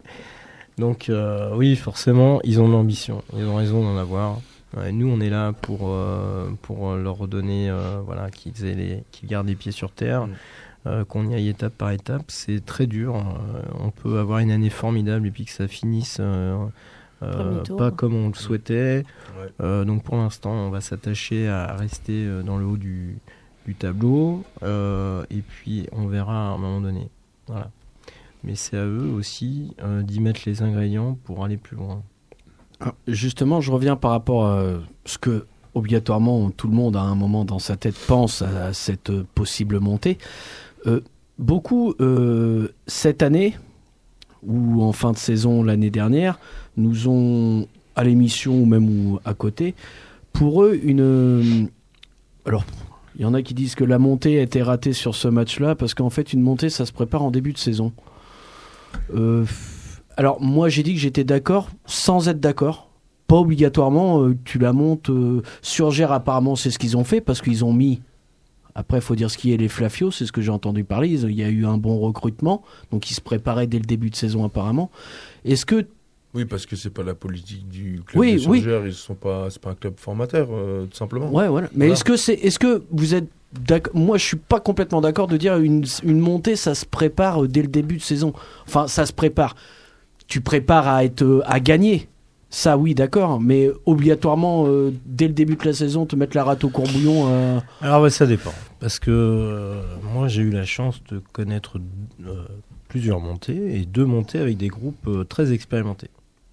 Donc euh, oui, forcément, ils ont de l'ambition. Ils ont raison d'en avoir. Ouais, nous, on est là pour, euh, pour leur redonner, euh, voilà, qu'ils, aient les, qu'ils gardent les pieds sur terre, Mm. euh, qu'on y aille étape par étape. C'est très dur. Euh, on peut avoir une année formidable et puis que ça finisse euh, euh, Premier tour. pas comme on le souhaitait. Ouais. Euh, donc pour l'instant, on va s'attacher à rester euh, dans le haut du, du tableau. Euh, et puis, on verra à un moment donné. Voilà. Mais c'est à eux aussi euh, d'y mettre les ingrédients pour aller plus loin. Ah, Justement, je reviens par rapport à ce que, obligatoirement, tout le monde à un moment dans sa tête pense à, à cette euh, possible montée. Euh, beaucoup, euh, cette année, ou en fin de saison l'année dernière, nous ont, à l'émission ou même ou à côté, pour eux, une... euh, Alors, il y en a qui disent que la montée a été ratée sur ce match-là, parce qu'en fait, une montée, ça se prépare en début de saison. Euh, alors, moi, j'ai dit que j'étais d'accord sans être d'accord. Pas obligatoirement, euh, tu la montes. Euh, Surgère, apparemment, c'est ce qu'ils ont fait, parce qu'ils ont mis... Après, il faut dire ce qui est les Flafios, c'est ce que j'ai entendu parler. Ils- Il y a eu un bon recrutement, donc ils se préparaient dès le début de saison, apparemment. Est-ce que... Oui, parce que c'est pas la politique du club Oui, des oui. Surgères, ils sont pas, c'est pas un club formateur, euh, tout simplement. Ouais, voilà. Mais Voilà. est-ce que c'est, est-ce que vous êtes d'accord? Moi, je suis pas complètement d'accord de dire une, une montée, ça se prépare euh, dès le début de saison. Enfin, ça se prépare. Tu prépares à être, euh, à gagner. Ça, oui, d'accord, mais obligatoirement, euh, dès le début de la saison, te mettre la rate au courbouillon. Euh... Alors, bah, ça dépend. Parce que euh, moi, j'ai eu la chance de connaître euh, plusieurs montées et deux montées avec des groupes euh, très expérimentés.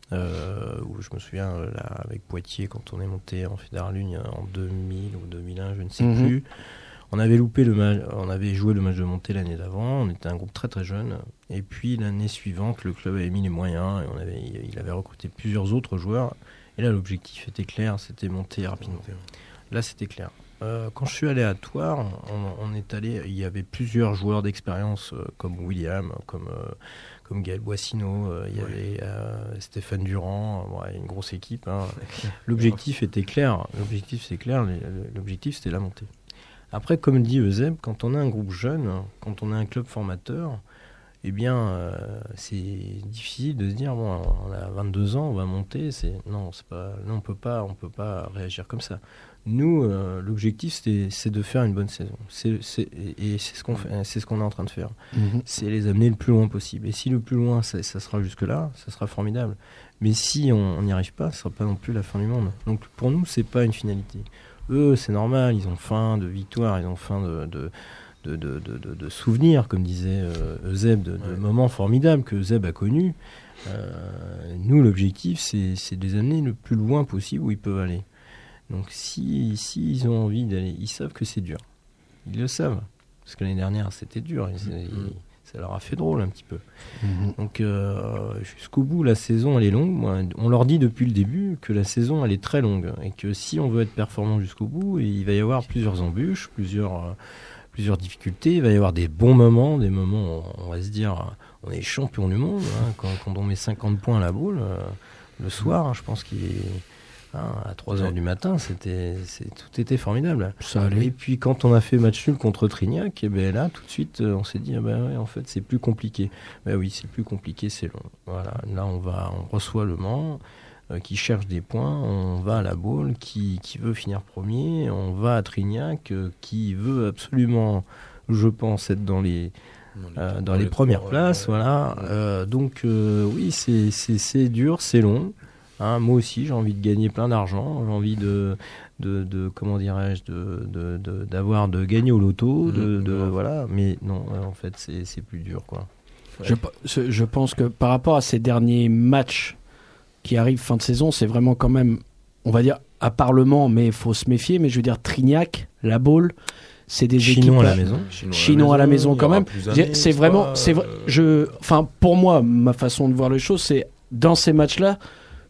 Euh, où je me souviens, euh, là, avec Poitiers, quand on est monté en Fédéral un en deux mille ou deux mille un, je ne sais Mhm. plus. On avait loupé le match, on avait joué le match de montée l'année d'avant. On était un groupe très très jeune. Et puis l'année suivante, le club avait mis les moyens et on avait, il avait recruté plusieurs autres joueurs. Et là, l'objectif était clair, c'était monter rapidement. Là, c'était clair. Euh, quand je suis allé à Thouars, on, on est allé. Il y avait plusieurs joueurs d'expérience euh, comme William, comme euh, comme Gaël Boissineau. Euh, il y Ouais. avait euh, Stéphane Durand. Euh, ouais, une grosse équipe. Hein. L'objectif était clair. L'objectif c'est clair. L'objectif c'était la montée. Après, comme dit Euseb, quand on a un groupe jeune, quand on a un club formateur, eh bien, euh, c'est difficile de se dire bon, on a vingt-deux ans, on va monter. C'est non, c'est pas, non, on peut pas, on peut pas réagir comme ça. Nous, euh, l'objectif, c'est, c'est de faire une bonne saison. C'est, c'est, et c'est ce qu'on fait, c'est ce qu'on est en train de faire. Mhm. C'est les amener le plus loin possible. Et si le plus loin, ça, ça sera jusque là, ça sera formidable. Mais si on n'y arrive pas, ce sera pas non plus la fin du monde. Donc pour nous, c'est pas une finalité. Eux, c'est normal, ils ont faim de victoire, ils ont faim de, de, de, de, de, de, de souvenirs, comme disait euh, Euseb, de, de Ouais. moments formidables que Euseb a connus. Euh, nous, l'objectif, c'est, c'est de les amener le plus loin possible où ils peuvent aller. Donc si, si ils ont envie d'aller, ils savent que c'est dur. Ils le savent. Parce que l'année dernière, c'était dur. Ils, Mmh. ils, ça leur a fait drôle un petit peu. Mhm. Donc euh, jusqu'au bout, la saison, elle est longue. Moi, on leur dit depuis le début que la saison, elle est très longue. Et que si on veut être performant jusqu'au bout, il va y avoir plusieurs embûches, plusieurs, euh, plusieurs difficultés. Il va y avoir des bons moments, des moments où on va se dire, on est champion du monde. Hein, quand, quand on met cinquante points à la boule, euh, le soir, hein, je pense qu'il est... Hein, à trois heures du matin, c'était, c'est, tout était formidable. Ça allait. Et puis quand on a fait match nul contre Trignac, et ben là tout de suite euh, on s'est dit ah ben ouais, en fait c'est plus compliqué. Ben oui, c'est plus compliqué, c'est long. Voilà, là on va, on reçoit Le Mans euh, qui cherche des points, on va à la Baule qui, qui veut finir premier, on va à Trignac euh, qui veut absolument, je pense, être dans les euh, dans les premières trois, places, ouais. voilà. Euh, donc euh, oui, c'est, c'est, c'est dur, c'est long. Hein, moi aussi, j'ai envie de gagner plein d'argent, j'ai envie de, de, de comment dirais-je, de, de, de, d'avoir de gagner au loto, de, Mmh, de grave. voilà. Mais non, euh, en fait, c'est, c'est plus dur, quoi. Je, je je pense que par rapport à ces derniers matchs qui arrivent fin de saison, c'est vraiment quand même, on va dire, à Parlement, mais il faut se méfier. Mais je veux dire, Trignac, La Baule, c'est des Chinon équipes à la maison. Chinon à la maison il y quand aura même. plus J'ai- années, C'est vraiment, pas, c'est vrai. euh, Je, enfin, pour moi, ma façon de voir les choses, c'est dans ces matchs-là.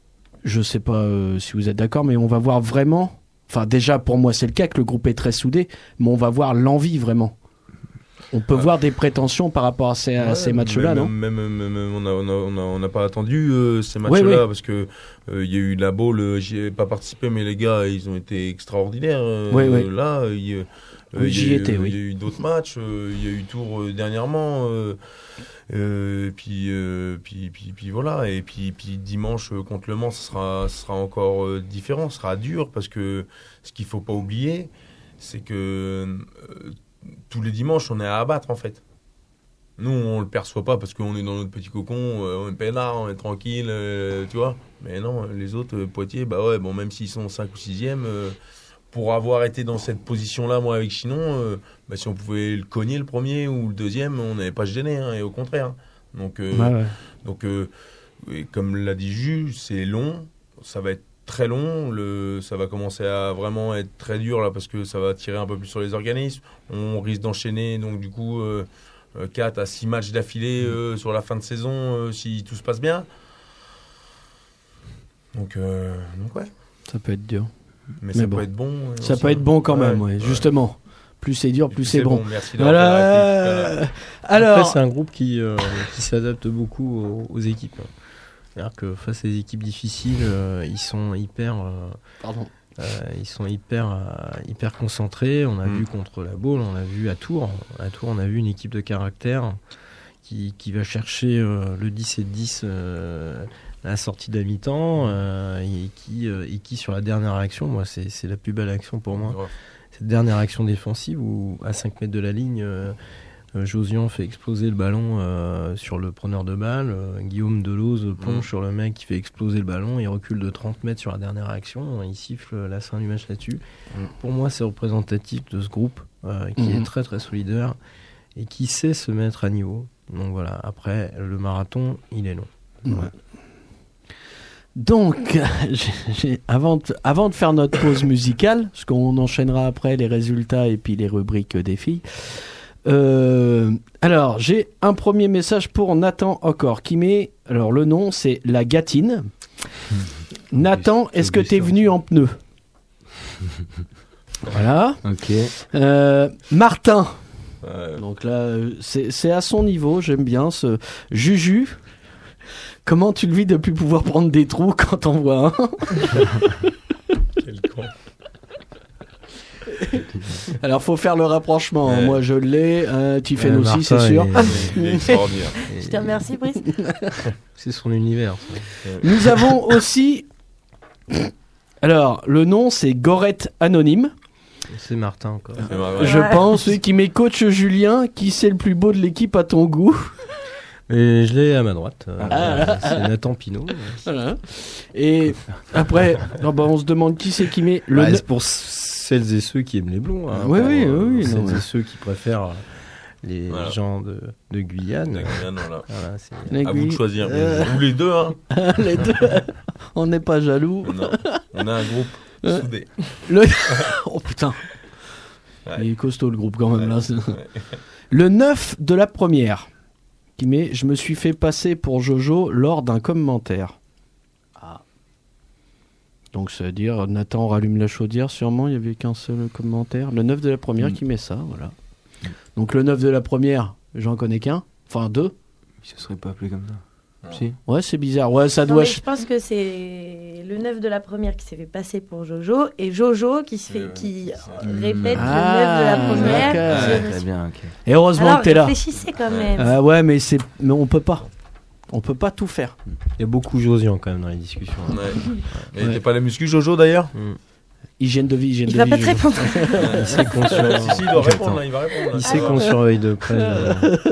Je sais pas euh, si vous êtes d'accord, mais on va voir vraiment. Enfin, déjà pour moi, c'est le cas que le groupe est très soudé, mais on va voir l'envie vraiment. On peut Ah. voir des prétentions par rapport à ces, à Ouais, ces matchs-là, même, non même, même, même- même- on n'a on a, on a, on a pas attendu euh, ces matchs-là, Ouais, ouais. parce que euh, il y a eu la Baule, euh, j'y ai pas participé, mais les gars, ils ont été extraordinaires. euh, Ouais, ouais. Là, il y a, euh, Oui, il y a j'y eu- étais, oui. Il y a eu d'autres matchs, euh, il y a eu Tours euh, dernièrement, euh, euh, puis, euh, puis, puis, puis voilà, et puis, puis dimanche euh, contre Le Mans, ce sera, ce sera encore euh, différent, ce sera dur, parce que ce qu'il faut pas oublier, c'est que euh, tous les dimanches, on est à abattre en fait. Nous, on le perçoit pas parce qu'on est dans notre petit cocon, euh, on est peinard, on est tranquille, euh, tu vois. Mais non, les autres, euh, Poitiers, bah ouais, bon, même s'ils sont cinq ou sixième, euh, pour avoir été dans cette position-là, moi, avec Chinon, euh, bah, si on pouvait le cogner le premier ou le deuxième, on n'avait pas se gêner, hein, et au contraire. Donc, euh, Ouais, ouais. donc euh, et comme l'a dit Jus, c'est long, ça va être très long, le, ça va commencer à vraiment être très dur, là, parce que ça va tirer un peu plus sur les organismes. On risque d'enchaîner, donc du coup... Euh, quatre à six matchs d'affilée euh, sur la fin de saison euh, si tout se passe bien. Donc, euh, donc ouais. Ça peut être dur. Mais, Mais ça bon. peut être bon. euh, Ça aussi, peut être bon quand ouais, même, ouais, ouais. justement. Plus c'est dur, Et plus puis c'est bon. Merci d'avoir fait la réplique, Voilà. Après, Alors, c'est un groupe qui, euh, qui s'adapte beaucoup aux, aux équipes. C'est-à-dire que face à des équipes difficiles, euh, ils sont hyper, euh, pardon. euh, ils sont hyper, euh, hyper concentrés. On a Mm. vu contre la Baule, on a vu à Tours. À Tours, on a vu une équipe de caractère qui, qui va chercher euh, le dix et dix euh, à la sortie de la mi-temps euh, et, qui, euh, et qui, sur la dernière action, moi, c'est, c'est la plus belle action pour moi. Grave. Cette dernière action défensive où, à cinq mètres de la ligne, euh, Euh, Josian fait exploser le ballon euh, sur le preneur de balle. Euh, Guillaume Deleuze plonge Mmh. sur le mec qui fait exploser le ballon. Il recule de trente mètres sur la dernière action. Il siffle la fin du match là-dessus. Mmh. Pour moi, c'est représentatif de ce groupe euh, qui Mmh. est très très solidaire et qui sait se mettre à niveau. Donc voilà, après, le marathon, il est long. Ouais. Donc, j'ai- j'ai- avant, de, avant de faire notre pause musicale, parce qu'on enchaînera après les résultats et puis les rubriques des filles. Euh, alors, j'ai un premier message pour Nathan Ocor qui met. Alors, le nom, c'est La Gatine. Nathan, est-ce que t'es venu en pneu? Voilà. Ok. Euh, Martin. Ouais. Donc là, euh, c'est c'est à son niveau, j'aime bien ce Juju. Comment tu le vis de plus pouvoir prendre des trous quand on voit un? Quel con. Alors, faut faire le rapprochement. hein. Ouais. Moi, je l'ai. Euh, Tiffen Euh, aussi, Martin c'est sûr. est- Il est extraordinaire. est- Je te remercie, Brice. C'est son univers. ça. Nous avons aussi. Alors, le nom, c'est Gorette Anonyme. C'est Martin encore. C'est marrant. Je Ouais. pense oui, qui met coach Julien. Qui c'est le plus beau de l'équipe à ton goût? Et je l'ai à ma droite. Euh, Ah. c'est Nathan Pinault. Voilà. Et après, non, bah, on se demande qui c'est qui met le. Bah, ne- c'est pour celles et ceux qui aiment les blonds. hein, Oui, pour, oui, euh, oui, oui, Celles non, et mais- ceux qui préfèrent les Voilà. gens de, de Guyane. D'accord, bien, non, là. Voilà, c'est- Les À vous de Guy- choisir. Euh, Vous les deux, hein. les deux. On n'est pas jaloux. Non. On a un groupe Euh. soudé. Le... Oh putain. Ouais. Il est costaud le groupe quand même Ouais. là. c'est- Ouais. Le neuf de la première. Qui met je me suis fait passer pour Jojo lors d'un commentaire. Ah. Donc ça veut dire Nathan rallume la chaudière sûrement, il n'y avait qu'un seul commentaire. Le neuf de la première Mm. qui met ça, voilà. Donc le neuf de la première, j'en connais qu'un. Enfin deux. Il se serait pas appelé comme ça. Non. Si. Ouais, c'est bizarre. Ouais, ça Non, doit... mais je pense que c'est le neuf de la première qui s'est fait passer pour Jojo et Jojo qui, se fait, Euh, qui c'est- répète Ah, le neuf de la première. d'accord. Je Ouais, me très suis- bien, ok. Et heureusement Alors, que t'es là. réfléchissez quand même. Ah ouais, mais, c'est... mais on peut pas. On peut pas tout faire. Il y a beaucoup Josian quand même dans les discussions. Ouais. Et Ouais. t'es pas la muscu, Jojo, d'ailleurs? Mm. Hygiène de vie, hygiène Il de va vie. pas te Jojo. répondre. Il sait qu'on Si, sur- si, il doit répondre, là, il va répondre. là. Il sait qu'on surveille de près. euh,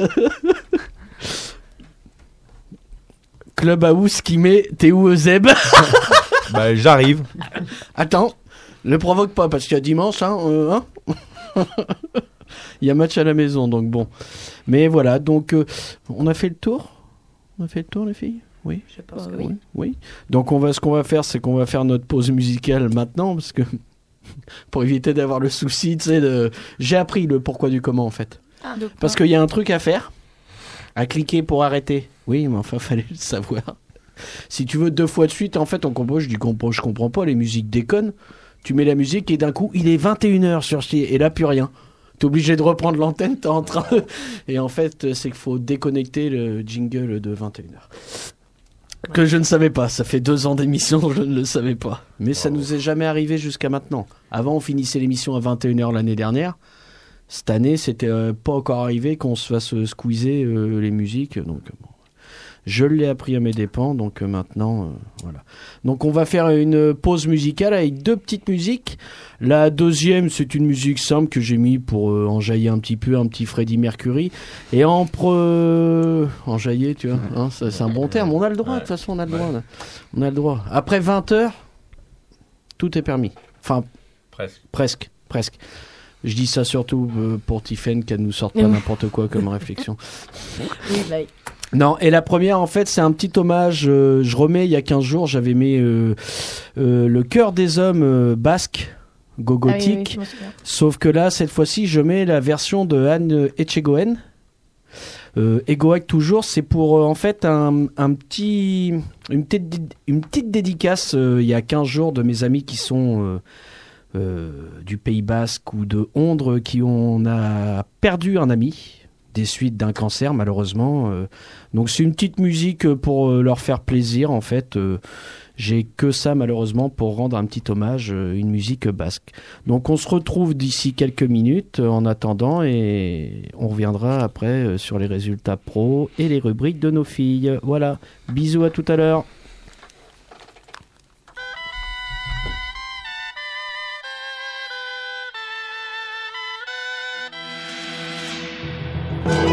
Clubhouse qui met t'es où Euseb? Bah, j'arrive. Attends, le provoque pas parce qu'il y a dimanche, hein, euh, hein il y a match à la maison, donc bon. Mais voilà, donc euh, on a fait le tour. On a fait le tour, les filles. Oui. Je pense que Oui. oui. Oui. Donc on va, ce qu'on va faire, c'est qu'on va faire notre pause musicale maintenant, parce que pour éviter d'avoir le souci, tu sais, de. J'ai appris le pourquoi du comment en fait. Ah, de Parce quoi qu'il y a un truc à faire, à cliquer pour arrêter. Oui, mais enfin, fallait le savoir. Si tu veux deux fois de suite, en fait, on compose, je dis compose, je comprends pas, les musiques déconnent. Tu mets la musique et d'un coup, il est vingt et une heures sur Chier, et là, plus rien. T'es obligé de reprendre l'antenne, t'es en train de... Et en fait, c'est qu'il faut déconnecter le jingle de vingt et une heures. Que je ne savais pas, ça fait deux ans d'émission, je ne le savais pas. Mais ça nous est jamais arrivé jusqu'à maintenant. Avant, on finissait l'émission à vingt et une heures l'année dernière. Cette année, c'était euh, pas encore arrivé qu'on se fasse euh, squeezer euh, les musiques. Donc, euh, bon. Je l'ai appris à mes dépens, donc euh, maintenant, euh, voilà. Donc, on va faire une pause musicale avec deux petites musiques. La deuxième, c'est une musique simple que j'ai mis pour euh, enjailler un petit peu, un petit Freddie Mercury. Et en pre... enjailler, tu vois, hein, ça, c'est un bon terme. On a le droit, de toute façon, on a le droit. là. On a le droit. Après vingt heures, tout est permis. Enfin, Presque. presque, presque. Je dis ça surtout euh, pour Tiffen, qu'elle nous sorte pas Oui. n'importe quoi comme réflexion. Oui, bah, Non, et la première, en fait, c'est un petit hommage. euh, je remets, il y a quinze jours, j'avais mis euh, euh, le cœur des hommes euh, basque, ah oui, oui, gogotique. je m'en souviens. Sauf que là, cette fois-ci, je mets la version de Anne Etchegoen. Euh, Egoac toujours, c'est pour euh, en fait un, un petit, une petite, dé- une petite dédicace euh, il y a quinze jours de mes amis qui sont euh, euh, du Pays Basque ou de Ondre, qui on a perdu un ami des suites d'un cancer malheureusement. euh. Donc c'est une petite musique pour euh, leur faire plaisir en fait. euh. J'ai que ça malheureusement pour rendre un petit hommage, euh, une musique basque. Donc on se retrouve d'ici quelques minutes euh, en attendant et on reviendra après euh, sur les résultats pro et les rubriques de nos filles. Voilà, bisous à tout à l'heure. Thank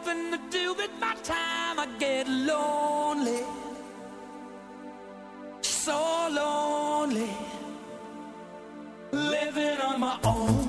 nothing to do with my time, I get lonely, so lonely, living on my own.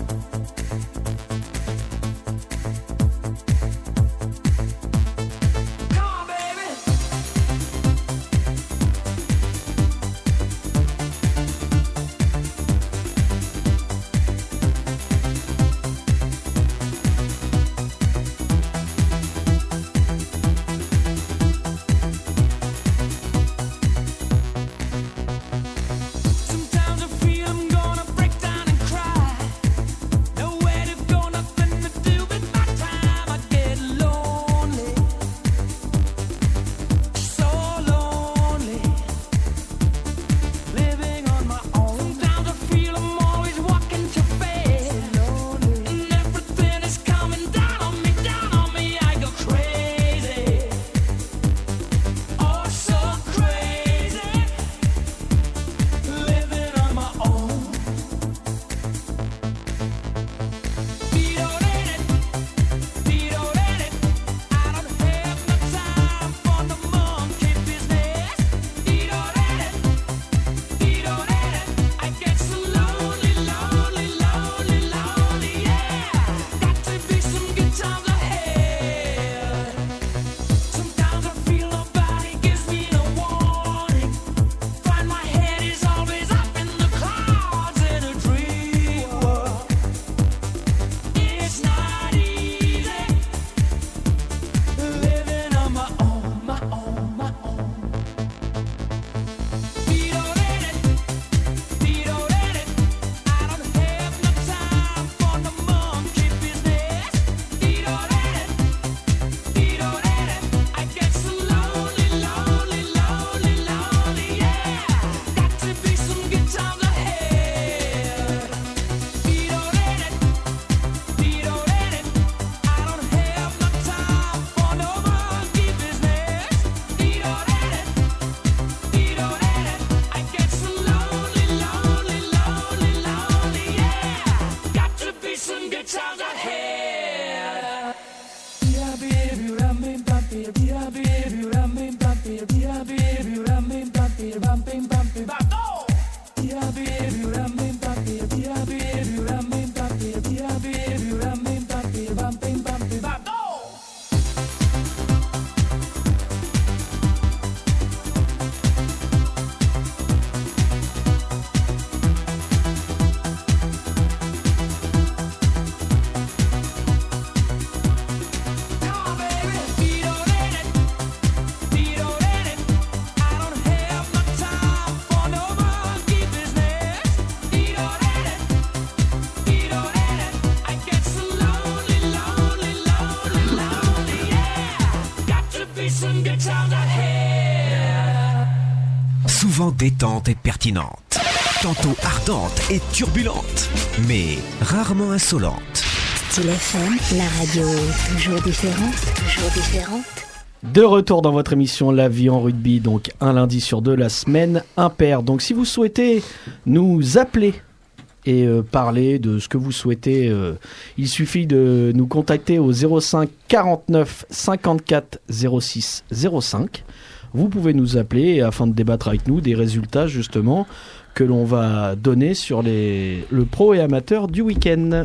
Souvent détente et pertinente, tantôt ardente et turbulente, mais rarement insolente. Style F M, la radio toujours différente, toujours différente. De retour dans votre émission La vie en rugby, donc un lundi sur deux, la semaine impaire. Donc si vous souhaitez nous appeler et euh, parler de ce que vous souhaitez, euh, il suffit de nous contacter au zéro cinq quarante-neuf cinquante-quatre zéro six zéro cinq. Vous pouvez nous appeler afin de débattre avec nous des résultats justement que l'on va donner sur les, le pro et amateur du week-end.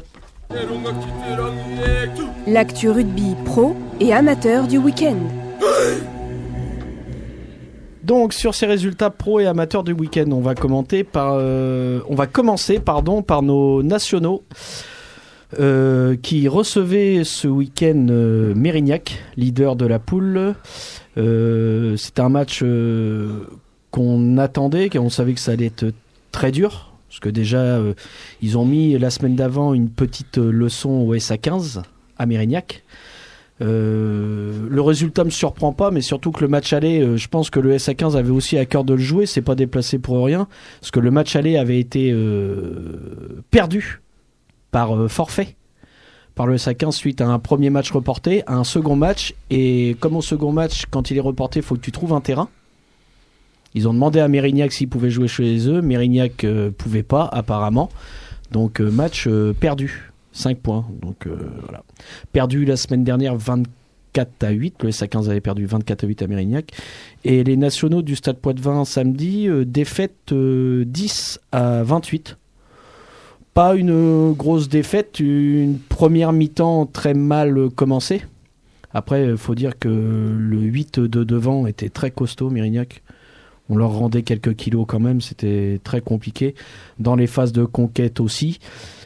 L'actu rugby pro et amateur du week-end. Donc sur ces résultats pro et amateurs du week-end, on va commenter par, euh, on va commencer pardon par nos nationaux euh, qui recevaient ce week-end euh, Mérignac, leader de la poule. Euh, c'était un match euh, qu'on attendait, qu'on savait que ça allait être très dur, parce que déjà euh, ils ont mis la semaine d'avant une petite leçon au S A quinze à Mérignac. Euh, le résultat me surprend pas, mais surtout que le match aller, euh, je pense que le S A quinze avait aussi à cœur de le jouer, c'est pas déplacé pour rien, parce que le match aller avait été euh, perdu par euh, forfait par le S A quinze suite à un premier match reporté, à un second match, et comme au second match, quand il est reporté, il faut que tu trouves un terrain. Ils ont demandé à Mérignac s'ils pouvaient jouer chez eux, Mérignac euh, pouvait pas apparemment, donc euh, match euh, perdu. cinq points. Donc euh, voilà. Perdu la semaine dernière vingt-quatre à huit. Le S A quinze avait perdu vingt-quatre à huit à Mérignac. Et les nationaux du Stade Poitvin samedi, euh, défaite euh, dix à vingt-huit. Pas une grosse défaite, une première mi-temps très mal commencée. Après, il faut dire que le huit de devant était très costaud, Mérignac. On leur rendait quelques kilos quand même, c'était très compliqué. Dans les phases de conquête aussi.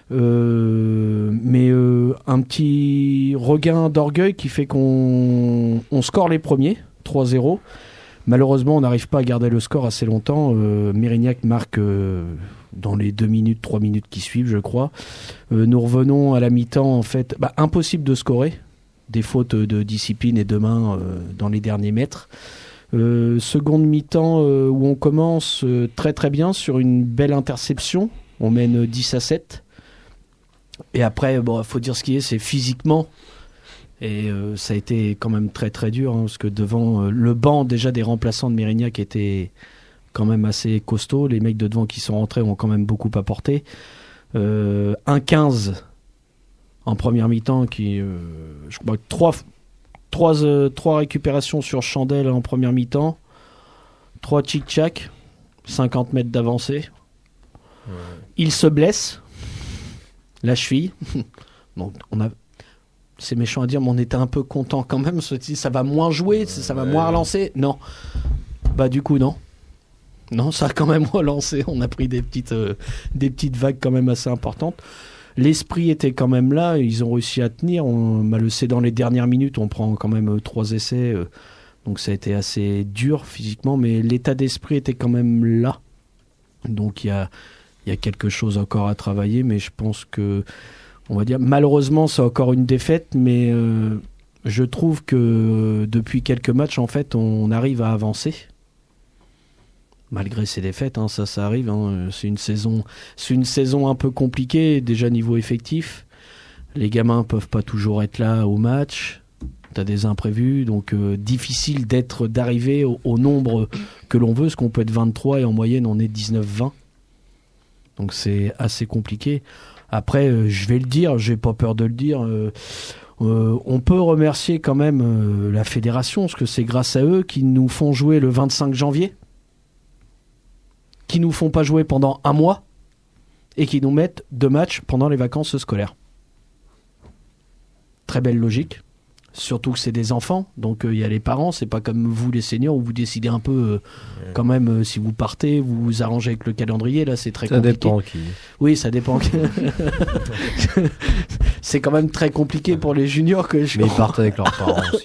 Euh, mais euh, un petit regain d'orgueil qui fait qu'on on score les premiers, trois zéro. Malheureusement, on n'arrive pas à garder le score assez longtemps. Euh, Mérignac marque euh, dans les deux minutes, trois minutes qui suivent, je crois. Euh, nous revenons à la mi-temps, en fait. Bah, impossible de scorer. Des fautes de discipline et de main euh, dans les derniers mètres. Euh, seconde mi-temps euh, où on commence euh, très très bien sur une belle interception. On mène dix à sept. Et après, bon, faut dire ce qui est, c'est physiquement. Et euh, ça a été quand même très très dur, hein, parce que devant euh, le banc déjà des remplaçants de Mérignac était quand même assez costaud. Les mecs de devant qui sont rentrés ont quand même beaucoup apporté. Euh, un quinze en première mi-temps, qui, euh, je crois que trois, trois, euh, trois récupérations sur Chandelle en première mi-temps, trois tchic-tchac, cinquante mètres d'avancée. Ouais. Il se blesse, la cheville. Donc on a... C'est méchant à dire, mais on était un peu content quand même. Ça va moins jouer, ça va moins relancer. Non. Bah du coup, non. Non, ça a quand même relancé. On a pris des petites, euh, des petites vagues quand même assez importantes. L'esprit était quand même là. Ils ont réussi à tenir. On, bah, le c'est dans les dernières minutes. On prend quand même euh, trois essais. Euh, donc ça a été assez dur physiquement. Mais l'état d'esprit était quand même là. Donc il y a, y a quelque chose encore à travailler. Mais je pense que... On va dire, malheureusement, c'est encore une défaite, mais euh, je trouve que euh, depuis quelques matchs, en fait, on arrive à avancer. Malgré ces défaites, hein, ça, ça arrive. Hein, c'est une saison, c'est une saison un peu compliquée, déjà niveau effectif. Les gamins peuvent pas toujours être là au match. T'as des imprévus, donc euh, difficile d'être, d'arriver au, au nombre que l'on veut, parce qu'on peut être vingt-trois et en moyenne, on est dix-neuf vingt. Donc c'est assez compliqué. Après, euh, je vais le dire, j'ai pas peur de le dire, euh, euh, on peut remercier quand même euh, la fédération, parce que c'est grâce à eux qu'ils nous font jouer le vingt-cinq janvier, qui nous font pas jouer pendant un mois, et qui nous mettent deux matchs pendant les vacances scolaires. Très belle logique. Surtout que c'est des enfants, donc il euh, y a les parents, c'est pas comme vous les seniors où vous décidez un peu euh, ouais. quand même euh, si vous partez, vous vous arrangez avec le calendrier, là c'est très ça compliqué. Ça dépend qui. Oui, ça dépend. C'est quand même très compliqué pour les juniors que je. Mais ils partent avec leurs parents aussi.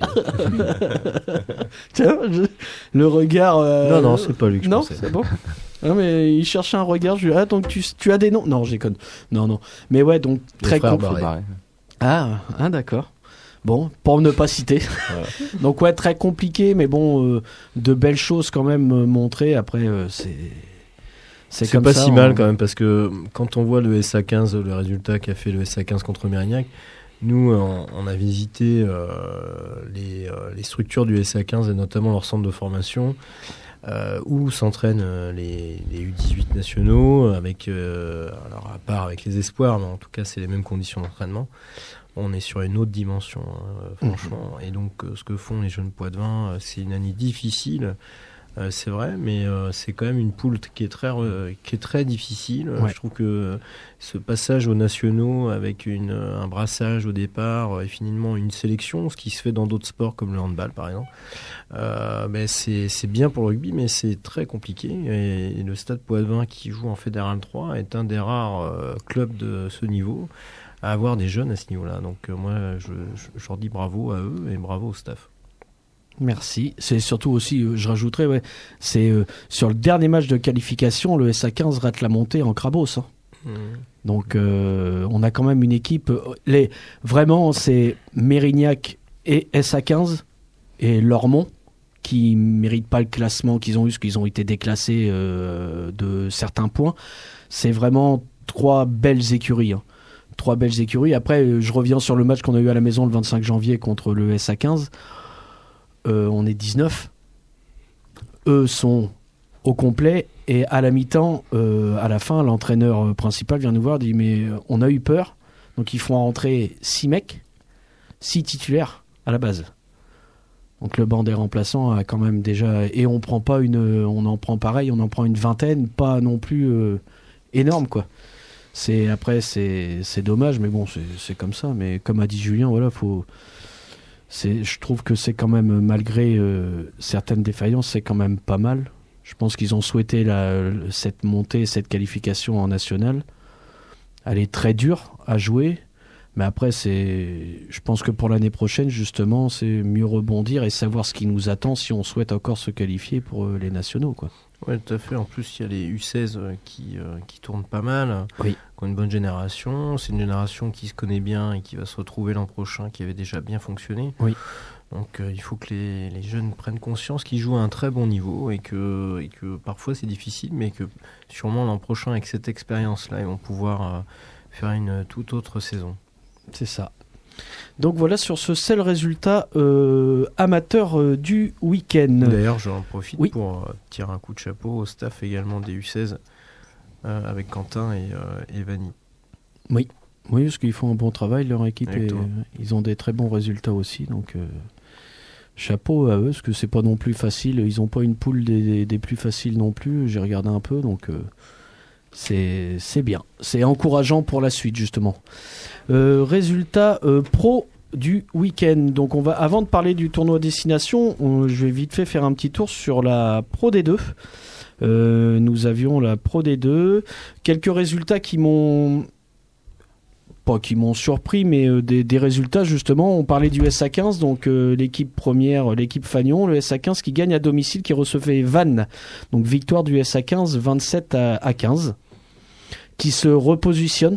Tiens, je... le regard. Euh... Non, non, c'est pas lui que je non, pensais. C'est bon. Non, mais il cherchait un regard. Je lui dis, ah, donc tu, tu as des noms? Non, j'ai connu. Non, non. Mais ouais, donc les très compliqué. Ah, ah, d'accord. Bon, pour ne pas citer. Ouais. Donc ouais, très compliqué, mais bon, euh, de belles choses quand même euh, montrées. Après, euh, c'est c'est, c'est comme pas ça, si on... mal quand même, parce que quand on voit le S A quinze, le résultat qu'a fait le S A quinze contre Mérignac, nous, on, on a visité euh, les, euh, les structures du S A quinze et notamment leur centre de formation, euh, où s'entraînent euh, les, les U dix-huit nationaux, avec, euh, alors à part avec les espoirs, mais en tout cas, c'est les mêmes conditions d'entraînement. On est sur une autre dimension, euh, franchement. Mmh. Et donc, euh, ce que font les jeunes Poitvin, euh, c'est une année difficile, euh, c'est vrai, mais euh, c'est quand même une poule t- qui est très, euh, qui est très difficile. Ouais. Je trouve que ce passage aux nationaux avec une, un brassage au départ et finalement une sélection, ce qui se fait dans d'autres sports comme le handball, par exemple, euh, ben c'est, c'est bien pour le rugby, mais c'est très compliqué. Et, et le Stade Poitvin, qui joue en Fédéral trois, est un des rares euh, clubs de ce niveau à avoir des jeunes à ce niveau-là. Donc euh, moi, je, je, je leur dis bravo à eux et bravo au staff. Merci. C'est surtout aussi, euh, je rajouterais, ouais, c'est euh, sur le dernier match de qualification, le S A quinze rate la montée en Crabos. Hein. Mmh. Donc euh, on a quand même une équipe. Les, vraiment, c'est Mérignac et S A quinze et Lormont qui méritent pas le classement qu'ils ont eu, parce qu'ils ont été déclassés euh, de certains points. C'est vraiment trois belles écuries. Hein. Trois belles écuries. Après, je reviens sur le match qu'on a eu à la maison le vingt-cinq janvier contre le S A quinze. Euh, on est dix-neuf. Eux sont au complet. Et à la mi-temps, euh, à la fin, l'entraîneur principal vient nous voir et dit « Mais on a eu peur Donc ils font rentrer six mecs, six titulaires à la base. Donc le banc des remplaçants a quand même déjà... Et on prend pas une... On en prend pareil, on en prend une vingtaine, pas non plus euh, énorme, quoi. C'est, après, c'est, c'est dommage, mais bon, c'est, c'est comme ça. Mais comme a dit Julien, voilà, faut... C'est, je trouve que c'est quand même, malgré euh, certaines défaillances, c'est quand même pas mal. Je pense qu'ils ont souhaité la, cette montée, cette qualification en national. Elle est très dure à jouer, mais après, c'est, je pense que pour l'année prochaine, justement, c'est mieux rebondir et savoir ce qui nous attend si on souhaite encore se qualifier pour euh, les nationaux, quoi. Oui, tout à fait. En plus, il y a les U seize qui, euh, qui tournent pas mal, oui. qui ont une bonne génération. C'est une génération qui se connaît bien et qui va se retrouver l'an prochain, qui avait déjà bien fonctionné. Oui. Donc, euh, il faut que les, les jeunes prennent conscience qu'ils jouent à un très bon niveau et que, et que parfois c'est difficile, mais que sûrement l'an prochain, avec cette expérience-là, ils vont pouvoir euh, faire une toute autre saison. C'est ça. Donc voilà sur ce seul résultat euh, amateur euh, du week-end. D'ailleurs, j'en profite oui. pour euh, tirer un coup de chapeau au staff également des U seize euh, avec Quentin et, euh, et Vanny. Oui. oui, parce qu'ils font un bon travail, leur équipe, et, euh, ils ont des très bons résultats aussi. Donc euh, chapeau à eux, parce que c'est pas non plus facile. Ils n'ont pas une poule des, des, des plus faciles non plus. J'ai regardé un peu, donc euh, c'est, c'est bien. C'est encourageant pour la suite, justement. Euh, résultat euh, pro du week-end. Donc on va, avant de parler du tournoi destination, on, je vais vite fait faire un petit tour sur la Pro D deux. Euh, nous avions la Pro D deux. Quelques résultats qui m'ont pas qui m'ont surpris, mais euh, des, des résultats justement. On parlait du S A quinze, donc euh, l'équipe première, l'équipe Fagnon, le S A quinze qui gagne à domicile, qui recevait Vannes. Donc victoire du S A quinze, vingt-sept à quinze, qui se repositionne.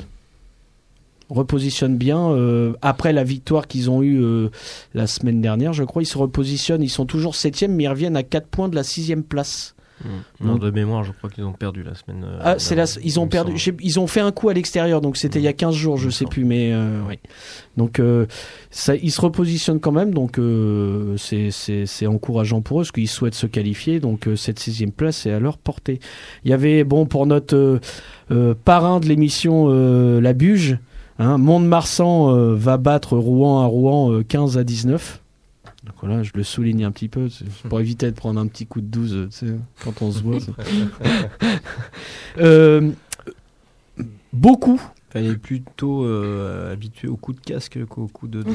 repositionne bien euh, après la victoire qu'ils ont eue euh, la semaine dernière, je crois. Ils se repositionnent, ils sont toujours septième, mais ils reviennent à quatre points de la sixième place. Mmh. Non, de mémoire, je crois qu'ils ont perdu la semaine. Euh, ah, c'est la, ils ont perdu. Ils ont fait un coup à l'extérieur, donc c'était mmh. il y a quinze jours, je sais plus, mais euh, oui. Donc euh, ça, ils se repositionnent quand même, donc euh, c'est, c'est, c'est encourageant pour eux, parce qu'ils souhaitent se qualifier. Donc euh, cette sixième place est à leur portée. Il y avait, bon, pour notre euh, euh, parrain de l'émission, euh, la Buge. Hein, Mont-de-Marsan euh, va battre Rouen à Rouen euh, quinze à dix-neuf. Donc voilà, je le souligne un petit peu, c'est pour éviter de prendre un petit coup de douze, euh, tu sais, quand on se voit. euh, beaucoup. Enfin, il est plutôt euh, habitué au coup de casque qu'au coup de douze.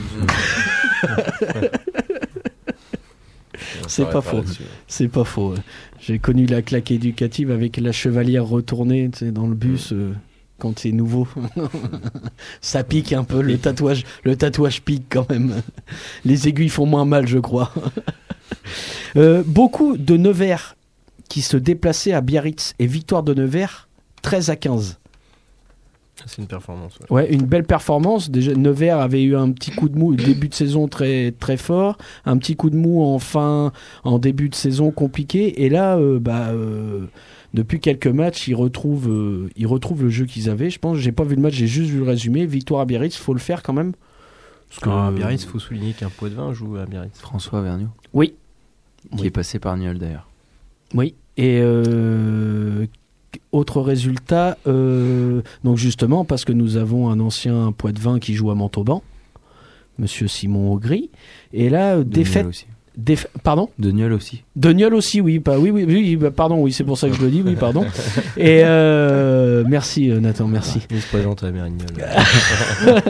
C'est pas faux. C'est pas faux. J'ai connu la claque éducative avec la chevalière retournée, tu sais, dans le bus. Euh, quand c'est nouveau, ça pique un peu, le tatouage, le tatouage pique quand même. Les aiguilles font moins mal, je crois. euh, beaucoup de Nevers qui se déplaçaient à Biarritz, et victoire de Nevers treize à quinze. C'est une performance. Ouais. ouais, une belle performance. Déjà, Nevers avait eu un petit coup de mou, début de saison très très fort, un petit coup de mou en fin, en début de saison compliqué, et là, euh, bah. Euh, Depuis quelques matchs, ils retrouvent, euh, ils retrouvent le jeu qu'ils avaient. Je pense, j'ai pas vu le match, j'ai juste vu le résumé. Victoire à Biarritz, faut le faire quand même. Parce que ah, à Biarritz, il faut souligner qu'un Poitevin joue à Biarritz. François Vergniaud. Oui. Qui oui. est passé par Nieul d'ailleurs. Oui. Et euh, autre résultat, euh, donc justement parce que nous avons un ancien Poitevin qui joue à Montauban, Monsieur Simon Augry. Et là, de défaite. Aussi. Déf... Pardon ? De Nieul aussi. De Nieul aussi, oui. Bah, oui, oui, oui bah, pardon, oui, c'est pour ça que je le dis, oui, pardon. Et euh, merci Nathan, merci. Il se présente à la mairie de Nieul.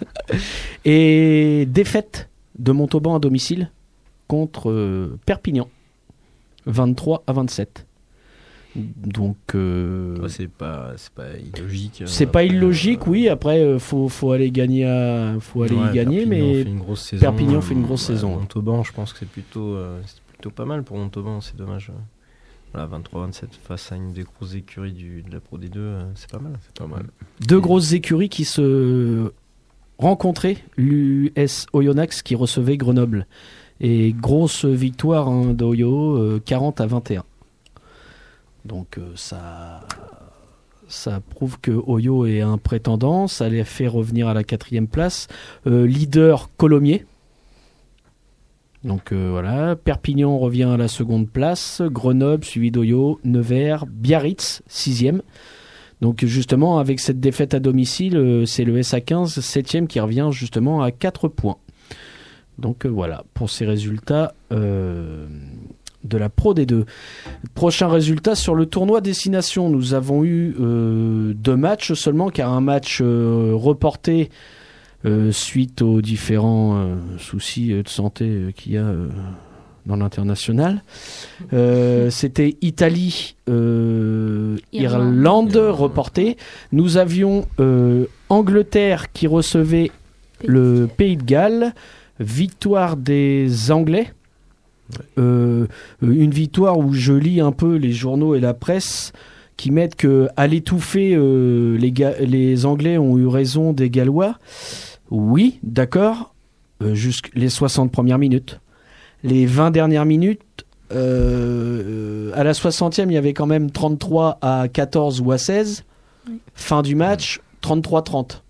Et défaite de Montauban à domicile contre euh, Perpignan, vingt-trois à vingt-sept. Donc euh, ouais, c'est pas c'est pas illogique. C'est après, pas illogique, euh, oui. Après, euh, faut faut aller gagner, à, faut aller ouais, y gagner, Perpignan mais fait une grosse saison, Perpignan fait une grosse ouais, saison. Montauban, je pense que c'est plutôt euh, c'est plutôt pas mal pour Montauban. C'est dommage. Voilà, vingt-trois vingt-sept face à une des grosses écuries du, de la Pro D deux, euh, c'est pas mal. C'est pas mal. Deux et... grosses écuries qui se rencontraient. L'U S Oyonnax qui recevait Grenoble, et grosse victoire hein, d'Oyo, euh, quarante à vingt et un. Donc euh, ça, ça prouve que Oyo est un prétendant, ça les fait revenir à la quatrième place. Euh, leader Colomiers. Donc euh, voilà, Perpignan revient à la seconde place, Grenoble suivi d'Oyo, Nevers, Biarritz sixième. Donc justement, avec cette défaite à domicile, euh, c'est le S A quinze, septième, qui revient justement à quatre points. Donc euh, voilà, pour ces résultats euh, de la Pro D deux. Prochain résultat sur le tournoi Destination. Nous avons eu euh, deux matchs seulement, car un match euh, reporté euh, suite aux différents euh, soucis de santé euh, qu'il y a euh, dans l'international. Euh, c'était Italie, euh, Irlande, Irlande reporté. Nous avions euh, Angleterre qui recevait le Pays de Galles. Victoire des Anglais. Euh, une victoire où je lis un peu les journaux et la presse qui mettent que à l'étouffer, euh, les, Ga- les Anglais ont eu raison des Gallois. Oui, d'accord. Euh, jusqu'à les soixante premières minutes. Les vingt dernières minutes, euh, à la soixantième, il y avait quand même trente-trois à quatorze ou à seize. Oui. Fin du match, trente-trois trente.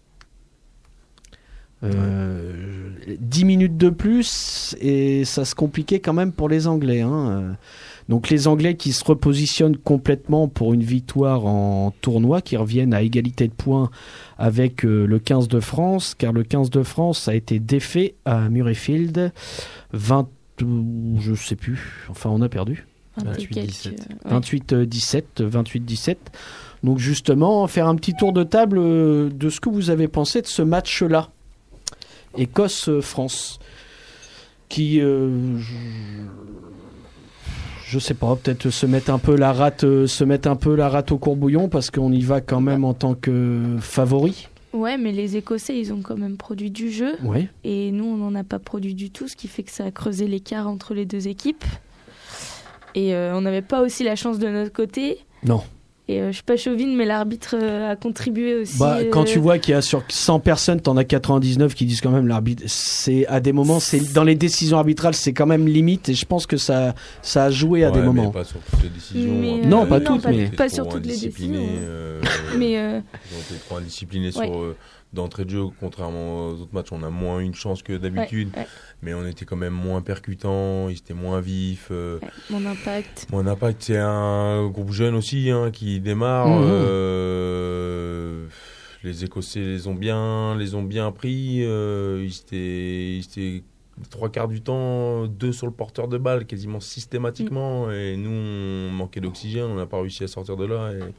Euh, dix minutes de plus et ça se compliquait quand même pour les Anglais, hein. Donc les Anglais qui se repositionnent complètement pour une victoire en tournoi, qui reviennent à égalité de points avec euh, le quinze de France, car le quinze de France a été défait à Murrayfield vingt, je sais plus, enfin on a perdu vingt-huit dix-sept vingt-huit dix-sept vingt-huit dix-sept. Donc justement, faire un petit tour de table de ce que vous avez pensé de ce match-là. Écosse-France, qui, euh, je, je sais pas, peut-être se mettre un peu la rate, se mettre un peu la rate au courbouillon, parce qu'on y va quand même en tant que favori. Ouais, mais les Écossais, ils ont quand même produit du jeu, ouais. Et nous, on n'en a pas produit du tout, ce qui fait que ça a creusé l'écart entre les deux équipes. Et euh, on n'avait pas aussi la chance de notre côté. Non. Et euh, je suis pas chauvine, mais l'arbitre euh, a contribué aussi. Bah, euh... Quand tu vois qu'il y a sur cent personnes, t'en as quatre-vingt-dix-neuf qui disent quand même l'arbitre. C'est à des moments, c'est dans les décisions arbitrales, c'est quand même limite. Et je pense que ça, ça a joué à ouais, des moments. Mais pas sur toutes les décisions. Mais, euh, non, pas non, toutes, pas, mais pas sur toutes les décisions. Euh, mais euh... ils ont été trop indisciplinés ouais. sur euh, d'entrée de jeu. Contrairement aux autres matchs, on a moins une chance que d'habitude. Ouais, ouais. Mais on était quand même moins percutants, ils étaient moins vifs. Euh, ouais, mon impact. Mon impact, c'est un groupe jeune aussi hein, qui démarre. Mmh. Euh, les Écossais les ont bien, les ont bien pris. Euh, ils étaient, ils étaient trois quarts du temps, deux sur le porteur de balle, quasiment systématiquement. Mmh. Et nous, on manquait d'oxygène, on n'a pas réussi à sortir de là. Et...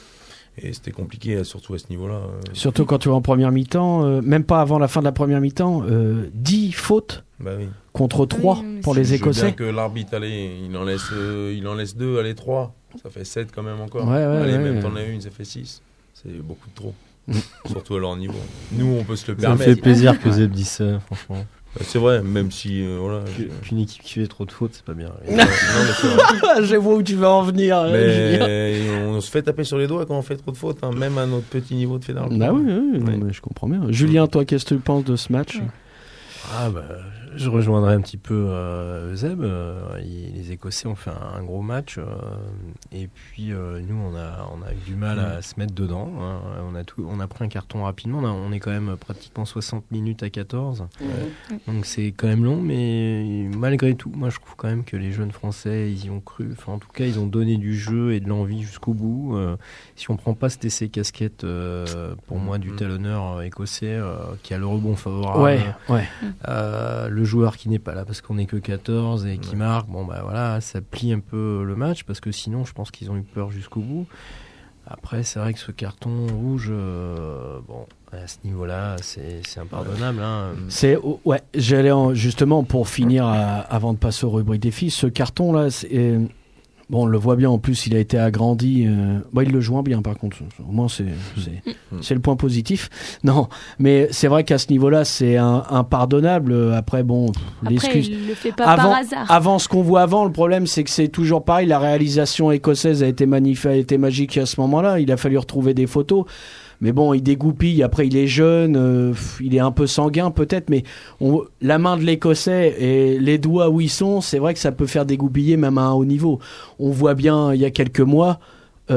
Et c'était compliqué, surtout à ce niveau-là. Surtout quand tu vas en première mi-temps, euh, même pas avant la fin de la première mi-temps, euh, dix fautes bah oui. contre trois oui, pour les Écossais. Je veux bien que l'arbitre, allez, il en laisse, euh, il en laisse deux, allez, trois. Ça fait sept quand même encore. Ouais, ouais, allez, ouais, même ouais. t'en as une, ça fait six. C'est beaucoup de trop. Surtout à leur niveau. Nous, on peut se le ça permettre. Ça me fait plaisir que Zeb dise ça, franchement. C'est vrai, même si euh, voilà. Je... Qu'une équipe qui fait trop de fautes, c'est pas bien. non, mais c'est vrai. Je vois où tu vas en venir. Mais on se fait taper sur les doigts quand on fait trop de fautes, hein, même à notre petit niveau de fédéral. Bah oui, oui, oui ouais. non, mais je comprends bien. Julien, toi, qu'est-ce que tu penses de ce match? ouais. Ah bah, je rejoindrai un petit peu euh, Zeb. Euh, il, les Écossais ont fait un, un gros match euh, et puis euh, nous on a on a eu du mal à se mettre dedans. Hein. On a tout, on a pris un carton rapidement. On, a, on est quand même pratiquement soixante minutes à quatorze. Ouais. Donc c'est quand même long, mais malgré tout, moi je trouve quand même que les jeunes Français ils y ont cru. Enfin en tout cas ils ont donné du jeu et de l'envie jusqu'au bout. Euh, si on prend pas cet essai casquette euh, pour moi du talonneur écossais euh, qui a le rebond favorable. Ouais, ouais. Euh, le joueur qui n'est pas là parce qu'on n'est que quatorze et qui ouais. marque, bon bah voilà, ça plie un peu le match parce que sinon je pense qu'ils ont eu peur jusqu'au bout. Après c'est vrai que ce carton rouge, euh, bon à ce niveau-là c'est, c'est impardonnable. Hein. C'est ouais, j'allais en, justement pour finir à, avant de passer aux rubriques des filles, ce carton là, c'est, bon on le voit bien en plus il a été agrandi. Euh, bon, il le joint bien par contre, au moins c'est c'est, c'est le point positif. Non, mais c'est vrai qu'à ce niveau-là c'est un, impardonnable. Après bon, Après, l'excuse. il le fait pas avant, par hasard. Avant ce qu'on voit avant, le problème c'est que c'est toujours pareil. La réalisation écossaise a été magnifique, a été magique à ce moment-là. Il a fallu retrouver des photos. Mais bon, il dégoupille, après il est jeune, euh, il est un peu sanguin peut-être, mais on, la main de l'Écossais et les doigts où ils sont, c'est vrai que ça peut faire dégoupiller même à un haut niveau. On voit bien, il y a quelques mois,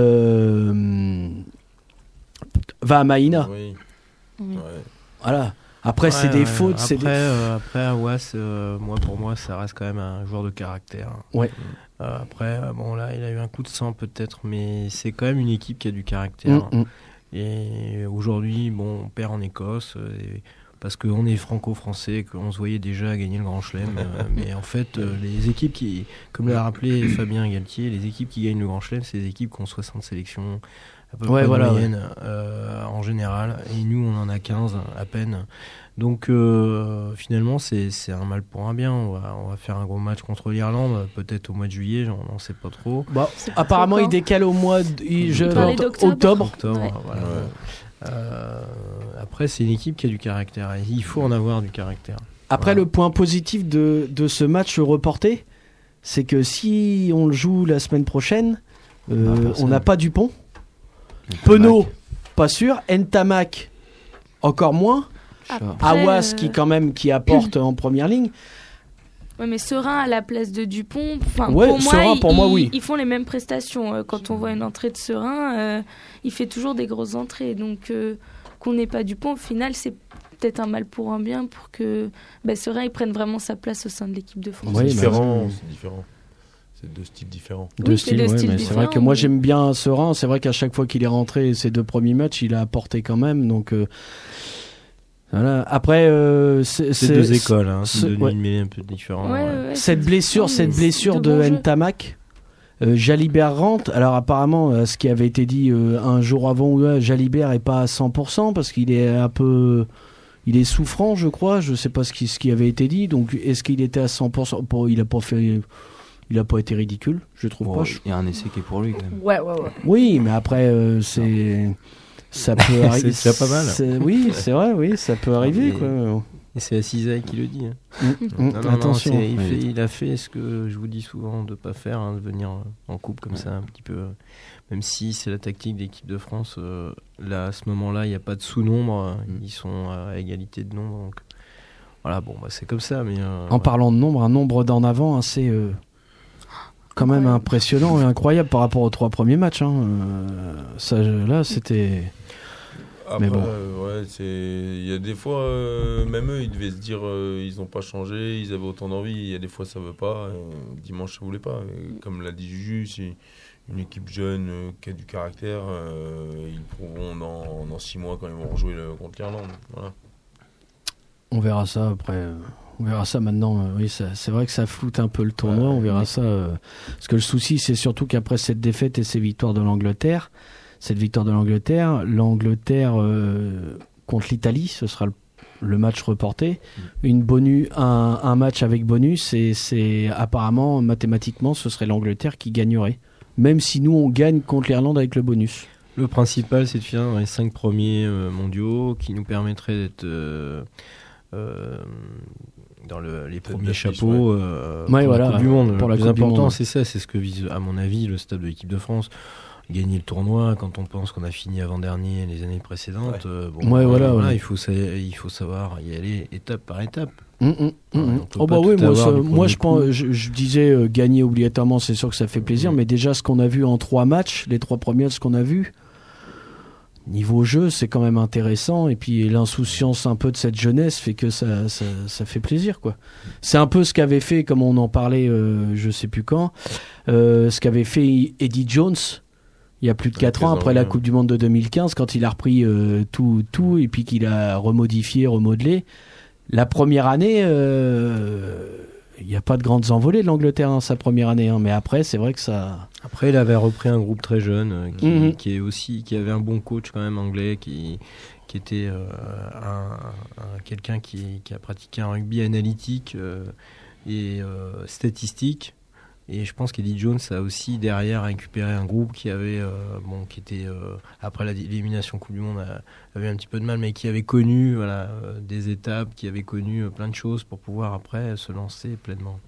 euh, va à Maïna. Oui. Oui. Ouais. Voilà. Après, Ouais, c'est des ouais, fautes. Après, c'est des... euh, après Awas, euh, moi, pour moi, ça reste quand même un joueur de caractère. Ouais. Euh, après, euh, bon, là, il a eu un coup de sang peut-être, mais c'est quand même une équipe qui a du caractère. Mm, mm. Et aujourd'hui, bon, on perd en Écosse. euh, Et... parce qu'on est franco-français, qu'on se voyait déjà gagner le Grand Chelem. euh, mais en fait, euh, les équipes qui, comme l'a rappelé Fabien Galtier, les équipes qui gagnent le Grand Chelem, c'est les équipes qui ont soixante sélections, à peu Ouais, près de voilà, moyenne euh, en général. Et nous, on en a quinze à peine. Donc euh, finalement, c'est, c'est un mal pour un bien. On va, on va faire un gros match contre l'Irlande, peut-être au mois de juillet, on n'en sait pas trop. Bah, apparemment, il décale au mois de, il- je- Octobre. octobre. octobre. Octobre, Ouais. voilà. Euh, après, c'est une équipe qui a du caractère. Et il faut en avoir du caractère. Après, Voilà. le point positif de, de ce match reporté, c'est que si on le joue la semaine prochaine, euh, Ah, personne. on n'a pas Dupont. Penaud, pas sûr. Ntamak, encore moins. Après, Awas, euh, qui quand même qui apporte en première ligne. Ouais, mais Serein à la place de Dupont, enfin, Ouais, pour moi, Serein, ils, pour moi, ils- oui. ils font les mêmes prestations. Euh, Quand on voit une entrée de Serein, euh, il fait toujours des grosses entrées. Donc, euh, qu'on n'ait pas Dupont, au final, c'est peut-être un mal pour un bien pour que bah, Serein il prenne vraiment sa place au sein de l'équipe de France. Oui, c'est mais- différent, c'est différent. C'est deux styles différents. Deux Oui, c'est styles, deux ouais, styles mais c'est vrai différents, que moi mais- j'aime bien Serein. C'est vrai qu'à chaque fois qu'il est rentré ses deux premiers matchs, il a apporté quand même. Donc euh, voilà. Après, euh, c'est, C'est c'est- deux écoles, hein, c'est c'est- deux ouais. lignes un peu différentes. Ouais, ouais. ouais, ouais, cette c'est blessure, différent, cette mais blessure c'est de bons jeux. Ntamak, euh, Jalibert rentre. Alors apparemment, euh, ce qui avait été dit euh, un jour avant, ouais, Jalibert est pas à cent pour cent parce qu'il est un peu, il est souffrant, je crois. Je sais pas ce qui, ce qui avait été dit. Donc est-ce qu'il était à cent pour cent? Bon, il a pas fait, il a pas été ridicule, je trouve Bon, pas. il y a un essai qui est pour lui quand même. Ouais, ouais, ouais. Oui, mais après, euh, c'est. Ça peut arriver. C'est déjà pas mal. C'est- Oui, c'est vrai, oui, ça peut arriver. Et- Quoi. Et c'est Azizaï qui le dit. hein. Mm, mm, Non, non, non, attention. c'est- il, Oui. fait- il a fait ce que je vous dis souvent de pas faire, hein, de venir euh, en coupe comme ça un petit peu. euh, Même si c'est la tactique de l'équipe de France, euh, là à ce moment-là, il n'y a pas de sous-nombre, euh, Mm. ils sont à égalité de nombre. Donc voilà, bon, bah, c'est comme ça. Mais euh, En ouais. parlant de nombre, un nombre d'en avant assez. euh, quand même Incroyable. impressionnant et incroyable par rapport aux trois premiers matchs. Hein. Euh, ça, là, c'était. Après, Mais bon. euh, ouais, c'est. Il y a des fois, euh, même eux, ils devaient se dire, euh, ils n'ont pas changé, ils avaient autant d'envie. Il y a des fois, ça veut pas. euh, dimanche, ça voulait pas. Et comme l'a dit Juju, c'est une équipe jeune euh, qui a du caractère. euh, ils prouveront dans, dans six mois quand ils vont rejouer le- contre l'Irlande. Voilà. On verra ça après. euh, On verra ça maintenant. euh, Oui, ça- c'est vrai que ça floute un peu le tournoi. Ouais, on verra mais- ça. euh, Parce que le souci, c'est surtout qu'après cette défaite et ces victoires de l'Angleterre, cette victoire de l'Angleterre, l'Angleterre euh, contre l'Italie, ce sera le, le match reporté. Une bonus, un, un match avec bonus, et c'est apparemment mathématiquement, ce serait l'Angleterre qui gagnerait. Même si nous on gagne contre l'Irlande avec le bonus. Le principal, c'est de finir dans les cinq premiers euh, mondiaux qui nous permettraient d'être euh, euh, dans le- les premiers d'affiche, chapeaux euh, Ouais, pour voilà, la Coupe du Monde. pour le la plus Coupe du important, Monde. c'est ça, c'est ce que vise, à mon avis, le staff de l'équipe de France. Gagner le tournoi quand on pense qu'on a fini avant-dernier les années précédentes. Ouais. euh, bon, Ouais, euh, voilà, ouais. il, faut sa- il faut savoir y aller étape par étape. Hum, hum, hum, Ouais, hum. on peut Oh pas bah oui, tout moi, avoir ça- du moi premier je, pense, coup. je, je disais euh, gagner obligatoirement, c'est sûr que ça fait plaisir, Mhm. mais déjà ce qu'on a vu en trois matchs, les trois premiers, ce qu'on a vu, niveau jeu, c'est quand même intéressant, et puis l'insouciance un peu de cette jeunesse fait que ça, ça, ça fait plaisir, quoi. C'est un peu ce qu'avait fait, comme on en parlait, euh, je sais plus quand, euh, ce qu'avait fait Eddie Jones il y a plus de quatre ans, après la Coupe du Monde de deux mille quinze, quand il a repris euh, tout, tout, et puis qu'il a remodifié, remodelé. La première année, euh, il n'y a pas de grandes envolées de l'Angleterre dans sa première année, hein, mais après, c'est vrai que ça... Après, il avait repris un groupe très jeune euh, qui, Mhm. qui est aussi qui avait un bon coach quand même anglais qui qui était euh, un, un- quelqu'un qui, qui a pratiqué un rugby analytique euh, et euh, statistique. Et je pense qu'Eddie Jones a aussi derrière récupéré un groupe qui avait euh, bon qui était euh, après la- l'élimination Coupe du Monde a- avait un petit peu de mal, mais qui avait connu voilà euh, des étapes, qui avait connu euh, plein de choses pour pouvoir après se lancer pleinement.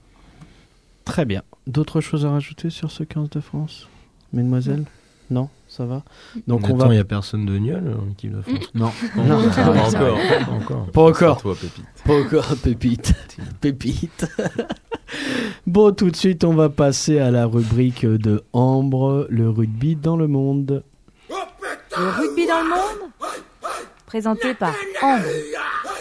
Très bien. D'autres choses à rajouter sur ce quinze de France, mesdemoiselles? Non, ça va. Donc on Nathan, va... il n'y a personne de Niol en équipe de France. Non. Non. Pas encore. Pas encore. Pas encore. Toi, Pépite. Pas encore, pépite. Pépite. Bon, tout de suite, on va passer à la rubrique de Ambre, le rugby dans le monde. Le rugby dans le monde, présenté par Ambre.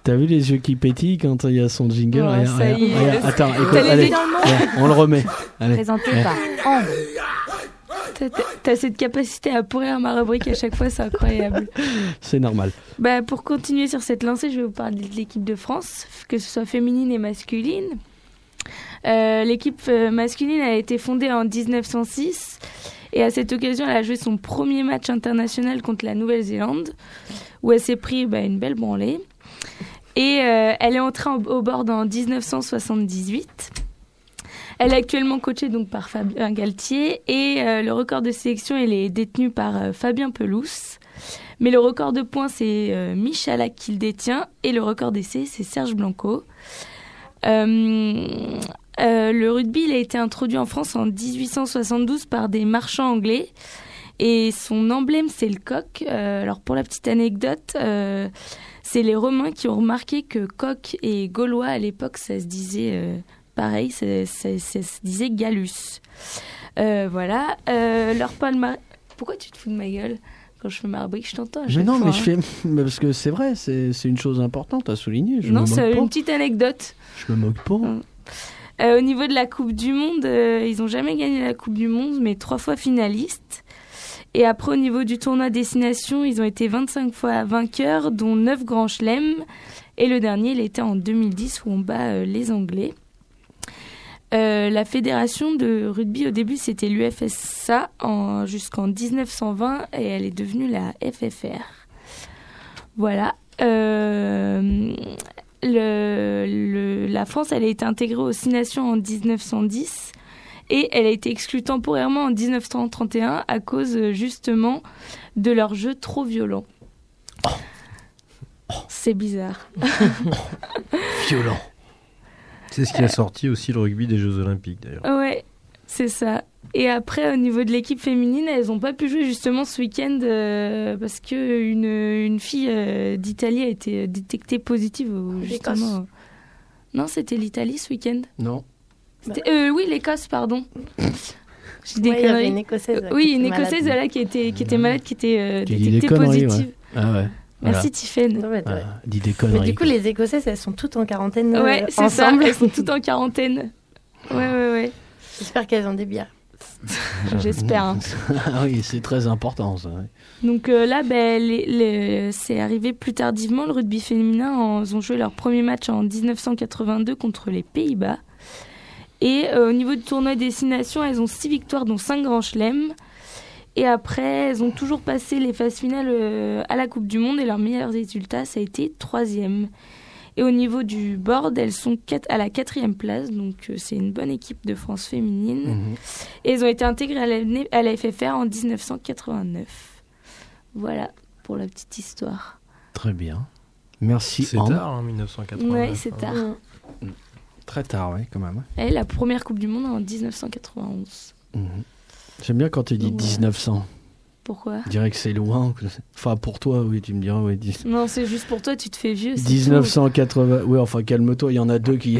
T'as vu les yeux qui pétillent quand il y a son jingle? Ouais, Regarde, ça regarde, y est. regarde. Attends, écoute, T'as les allez, yeux dans le monde. ouais, on le remet. Allez. Présenté Ouais. par Ambre. T'as- t'as- T'as cette capacité à pourrir ma rubrique à chaque fois, c'est incroyable. C'est normal. Bah, pour continuer sur cette lancée, je vais vous parler de l'équipe de France, que ce soit féminine et masculine. Euh, l'équipe euh, masculine a été fondée en dix-neuf cent six et à cette occasion, elle a joué son premier match international contre la Nouvelle-Zélande où elle s'est pris bah, une belle branlée. Et euh, elle est entrée en- au board en dix-neuf cent soixante-dix-huit. Elle est actuellement coachée donc par Fabien Galtier et euh, le record de sélection il est détenu par euh, Fabien Pelouse. Mais le record de points c'est euh, Michalak qui le détient et le record d'essais c'est Serge Blanco. Euh, euh, le rugby il a été introduit en France en dix-huit cent soixante-douze par des marchands anglais et son emblème c'est le coq. Euh, alors pour la petite anecdote, euh, c'est les Romains qui ont remarqué que coq et gaulois à l'époque ça se disait euh, pareil, ça, ça- ça se disait Gallus. Euh, voilà. Euh, leur palmarès. Pourquoi tu te fous de ma gueule quand je fais ma rubrique? Je t'entends. à Mais chaque non, fois, mais hein. je fais. mais parce que c'est vrai, c'est c'est une chose importante à souligner. Je Non, me c'est moque pas. une petite anecdote. Je me moque pas. Euh, au niveau de la Coupe du Monde, euh, ils n'ont jamais gagné la Coupe du Monde, mais trois fois finalistes. Et après, au niveau du tournoi Destination, ils ont été vingt-cinq fois vainqueurs, dont neuf grands chelems. Et le dernier, il était en deux mille dix, où on bat euh, les Anglais. Euh, la fédération de rugby, au début, c'était l'U F S A en, jusqu'en dix-neuf cent vingt, et elle est devenue la F F R. Voilà. Euh, le, le, la France, elle a été intégrée aux Six Nations en dix-neuf cent dix et elle a été exclue temporairement en dix-neuf cent trente et un à cause euh, justement de leur jeu trop violent. C'est bizarre. Violent. C'est ce qui a sorti aussi le rugby des Jeux Olympiques d'ailleurs. Ouais, c'est ça. Et après, au niveau de l'équipe féminine, elles n'ont pas pu jouer justement ce week-end euh, parce qu'une une fille euh, d'Italie a été détectée positive au, justement. euh, Non, c'était l'Italie ce week-end. Non. C'était- euh, oui, l'Écosse, pardon. J'ai des Ouais, il y avait conneries. une Écossaise, Euh, qui oui, était une malade. Écossaise là, qui était, qui était malade, qui était euh, Tu dis des détectée conneries, positive. ouais. Ah ouais. Merci Voilà. Tiffaine. Ouais, ouais. Ah, dis des Mais conneries. du coup, les Écossaises, elles sont toutes en quarantaine euh, Ouais, c'est ça. ensemble. Elles sont toutes en quarantaine. Ouais, ouais, ouais. J'espère qu'elles ont des bières. J'espère. hein. Ah oui, c'est très important ça. ouais. Donc euh, là, ben, les- les- c'est arrivé plus tardivement. Le rugby féminin, en- ils ont joué leur premier match en dix-neuf cent quatre-vingt-deux contre les Pays-Bas. Et euh, au niveau du tournoi Destination, elles ont six victoires, dont cinq grands chelems. Et après, elles ont toujours passé les phases finales euh, à la Coupe du Monde. Et leur meilleur résultat, ça a été troisième. Et au niveau du board, elles sont quatre- à la quatrième place. Donc euh, c'est une bonne équipe de France féminine. Mhm. Et elles ont été intégrées à la, à la F F R en dix-neuf cent quatre-vingt-neuf. Voilà pour la petite histoire. Très bien. Merci. C'est Ambre. tard, hein, dix-neuf cent quatre-vingt-neuf. Ouais, c'est tard. Très tard, ouais, quand même. Et la première Coupe du Monde en dix-neuf cent quatre-vingt-onze. Mhm. J'aime bien quand tu dis Ouais. dix-neuf cents. Pourquoi? Je dirais que c'est loin. que- Enfin, pour toi, oui, tu me diras, oui. dix- Non, c'est juste pour toi, tu te fais vieux. c'est dix-neuf tout. cent quatre-vingts. Oui, enfin, calme-toi, il y en a deux qui.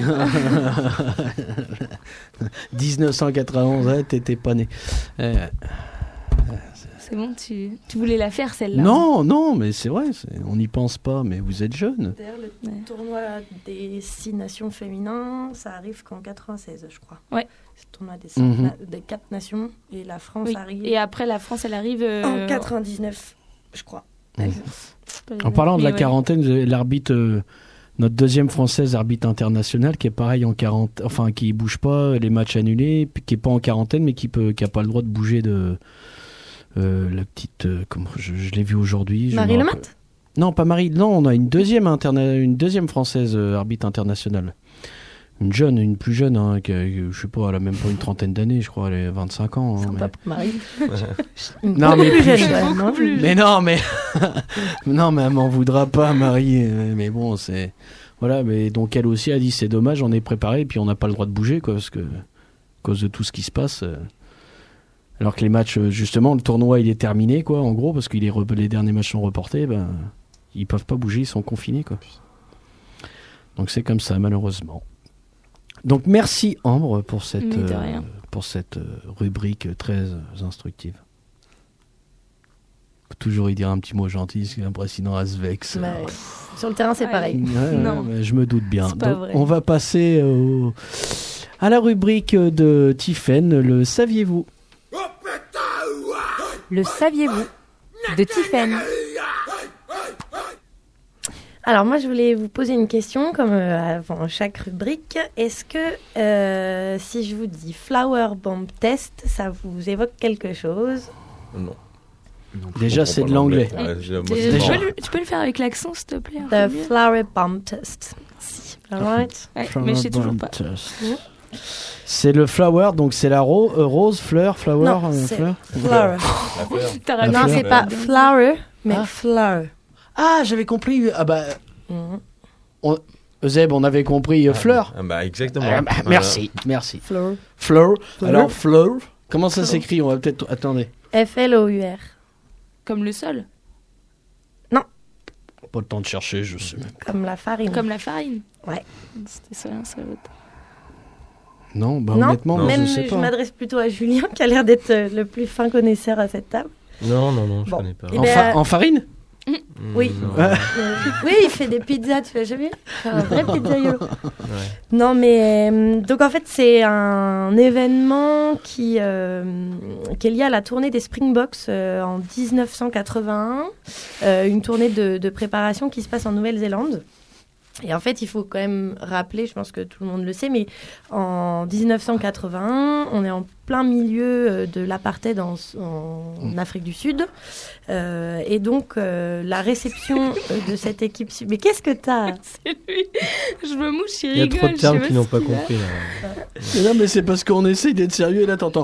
dix-neuf cent quatre-vingt-onze, ouais, t'étais pas né. Euh, C'est bon, tu, tu voulais la faire celle-là. non, non, mais c'est vrai, c'est- on n'y pense pas, mais vous êtes jeune. D'ailleurs, le tournoi des Six Nations féminins, ça arrive qu'en quatre-vingt-seize, je crois. Ouais. C'est le tournoi des, cinq Mhm. na- des quatre nations et la France Oui. arrive Et après, la France, elle arrive. euh, en quatre-vingt-dix-neuf, je crois. En parlant de Mais la ouais. quarantaine, vous avez l'arbitre, euh, notre deuxième française arbitre internationale, qui est pareil en quarante, enfin qui bouge pas, les matchs annulés, puis qui est pas en quarantaine, mais qui peut, qui a pas le droit de bouger de euh, la petite, euh, comment je, je l'ai vu aujourd'hui. je Marie me Lemat rappelle- Non, pas Marie. Non, on a une deuxième interna- une deuxième française euh, arbitre internationale. Une jeune, une plus jeune, hein, qui a, je sais pas, elle a même pas une trentaine d'années, je crois, elle a vingt-cinq ans. hein, mais- Sympa pour Marie. Non, mais plus plus jeune, jeune. quand même, Beaucoup hein. plus. Mais non, mais non, mais elle m'en voudra pas, Marie. euh, Mais bon, c'est voilà. Mais donc elle aussi a dit c'est dommage, on est préparé, puis on n'a pas le droit de bouger, quoi, parce que à cause de tout ce qui se passe. euh, Alors que les matchs, euh, justement, le tournoi il est terminé, quoi, en gros, parce que les, re- les derniers matchs sont reportés, ben ils peuvent pas bouger, ils sont confinés, quoi. Donc c'est comme ça, malheureusement. Donc merci Ambre pour cette Mais de euh, rien. pour cette euh, rubrique très euh, instructive. Faut toujours y dire un petit mot gentil, c'est impressionnant à Svex. Bah, ouais. Sur le terrain, c'est Ouais. pareil. Ouais, Non. ouais, je me doute bien. C'est pas Donc, vrai. on va passer au- à la rubrique de Tiffaine, le saviez-vous? Le saviez-vous de Tiffaine. Alors moi, je voulais vous poser une question, comme euh, avant chaque rubrique. Est-ce que euh, si je vous dis Flower Bomb Test, ça vous évoque quelque chose? Non. Déjà, Je c'est de comprends pas l'anglais. Ouais, j'ai- moi, Tu, c'est tu mort. peux le, tu peux le faire avec l'accent, s'il te plaît? un The peu mieux Flower Bomb Test. Si. Alright. Ouais, mais je sais toujours pas. C'est le flower, donc c'est la ro- euh, rose, fleur, flower, Non, euh, c'est fleur. Flower. La fleur. T'as La raté. Non, fleur. c'est pas flower, mais Ah. flower. Ah, j'avais compris. Ah bah, Mhm. Zeb, on avait compris euh, fleur. Ah bah exactement. Ah bah, Voilà. merci, merci. Flower. Fleur. Fleur. Alors, fleur. Comment ça Fleur. s'écrit? On va peut-être. Attendez. F L O U R. Comme le sol, Pas le temps de chercher, je sais même. Comme la farine. comme la farine. Ouais. C'était ça, l'un, c'est l'autre. Non, bah Non, honnêtement, moi, même je sais je pas. m'adresse plutôt à Julien, qui a l'air d'être euh, le plus fin connaisseur à cette table. Non, non, non, je Bon. connais pas. Eh En, ben, fa- euh, en farine? Oui. Non. Ouais. Euh, oui, il fait des pizzas, tu l'as jamais vu? C'est un vrai pizzaïolo. Ouais. Non, mais euh, donc en fait, c'est un événement qui, euh, qui est lié à la tournée des Springboks euh, en dix-neuf cent quatre-vingt-un, euh, une tournée de, de préparation qui se passe en Nouvelle-Zélande. Et en fait, il faut quand même rappeler, je pense que tout le monde le sait, mais en dix-neuf cent quatre-vingt-un, on est en plein milieu euh, de l'apartheid en, en Afrique du Sud. Euh, et donc, euh, la réception euh, de cette équipe... su- Mais qu'est-ce que t'as? C'est lui. Je me mouche, il Il y a rigole. trop de je sais termes pas qui n'ont ce pas qu'il a. compris. Là. Mais non, mais c'est parce qu'on essaye d'être sérieux et là, t'entends.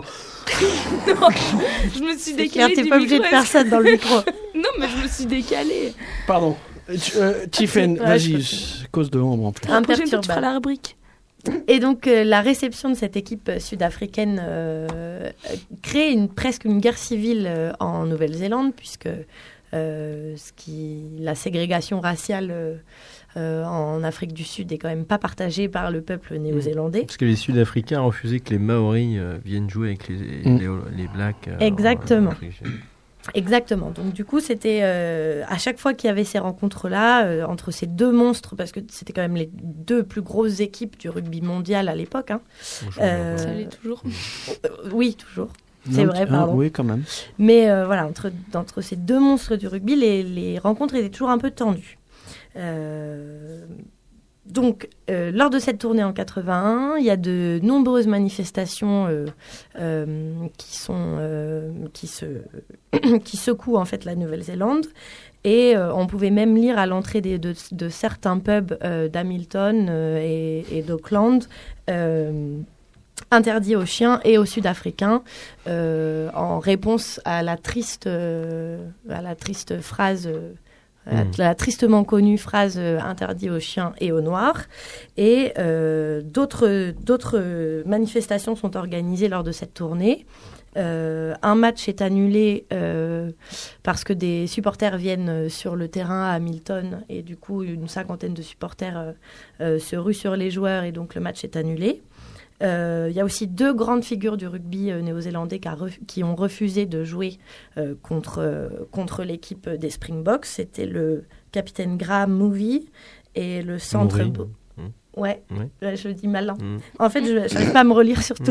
Je me suis C'est clair, décalée t'es du pas obligé de micro, faire ça dans le micro. Non, mais je me suis décalée. Pardon. Euh, tu- euh, Tiffen, Ouais, vas-y, je c'est cause de ombre en plus. La prochaine fois, tu feras Imperturbable. la rubrique. Et donc, euh, la réception de cette équipe euh, sud-africaine euh, euh, crée une, presque une guerre civile euh, en Nouvelle-Zélande, puisque euh, ce qui, la ségrégation raciale euh, euh, en Afrique du Sud est quand même pas partagée par le peuple néo-zélandais. Parce que les Sud-Africains refusaient que les Maoris euh, viennent jouer avec les, Mm. les, les Blacks. euh, Exactement. en Afrique du Sud. Exactement. Donc du coup, c'était euh, à chaque fois qu'il y avait ces rencontres-là euh, entre ces deux monstres, parce que c'était quand même les deux plus grosses équipes du rugby mondial à l'époque. Hein. Bon, je Euh, regarde Ça l'est toujours. Euh, oui, toujours. C'est Non, vrai, ah, pardon. oui, quand même. Mais euh, voilà, entre, entre ces deux monstres du rugby, les, les rencontres étaient toujours un peu tendues. Euh, donc, euh, lors de cette tournée en quatre-vingt-un, il y a de nombreuses manifestations euh, euh, qui, sont, euh, qui, se, qui secouent en fait la Nouvelle-Zélande. Et euh, on pouvait même lire à l'entrée des- de, de certains pubs euh, d'Hamilton euh, et, et d'Auckland euh, interdit aux chiens et aux Sud-Africains euh, en réponse à la triste, euh, à la triste phrase, euh, à Mm. la tristement connue phrase euh, interdit aux chiens et aux noirs. Et euh, d'autres, d'autres manifestations sont organisées lors de cette tournée. Euh, un match est annulé euh, parce que des supporters viennent sur le terrain à Hamilton et du coup une cinquantaine de supporters euh, euh, se ruent sur les joueurs et donc le match est annulé. Euh, Il y a aussi deux grandes figures du rugby euh, néo-zélandais qui, a ref- qui ont refusé de jouer euh, contre, euh, contre l'équipe des Springboks. C'était le capitaine Graham Movie et le centre... Maury. Bo- Mm. Ouais, Ouais. ouais, je le dis malin. Mm. En fait, je n'arrive pas à me relire surtout.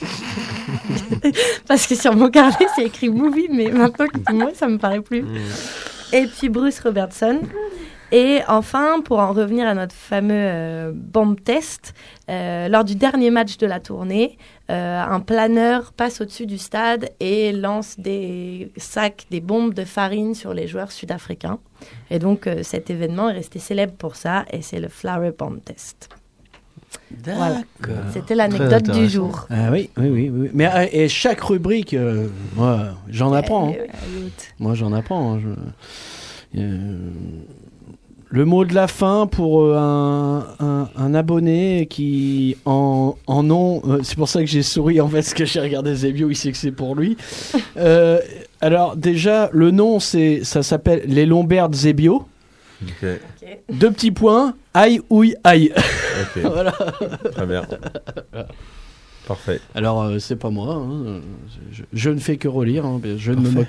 Parce que sur mon carnet, c'est écrit Movie, mais maintenant que tu dis moi, ça me paraît plus. Mm. Et puis Bruce Robertson. Et enfin, pour en revenir à notre fameux euh, bomb test, euh, lors du dernier match de la tournée, euh, un planeur passe au-dessus du stade et lance des sacs, des bombes de farine sur les joueurs sud-africains. Et donc, euh, cet événement est resté célèbre pour ça, et c'est le Flower Bomb Test. Voilà. C'était l'anecdote Très du jour. Ah oui, oui, oui, oui. Mais euh, et chaque rubrique, euh, moi, j'en apprends. hein. Euh, Moi, j'en apprends. hein. Je- euh, Le mot de la fin pour euh, un, un, un abonné qui en, en nom, euh, c'est pour ça que j'ai souri en fait, parce que j'ai regardé Zebio, il sait que c'est pour lui. Euh, alors déjà, le nom, c'est, ça s'appelle Les Lombards Zebio. Ok, Deux petits points, aïe, ouille, aïe. ok, Voilà. très bien. Parfait. Alors, euh, c'est pas moi, hein. je, je ne fais que relire, hein, je ne me Parfait. moque pas.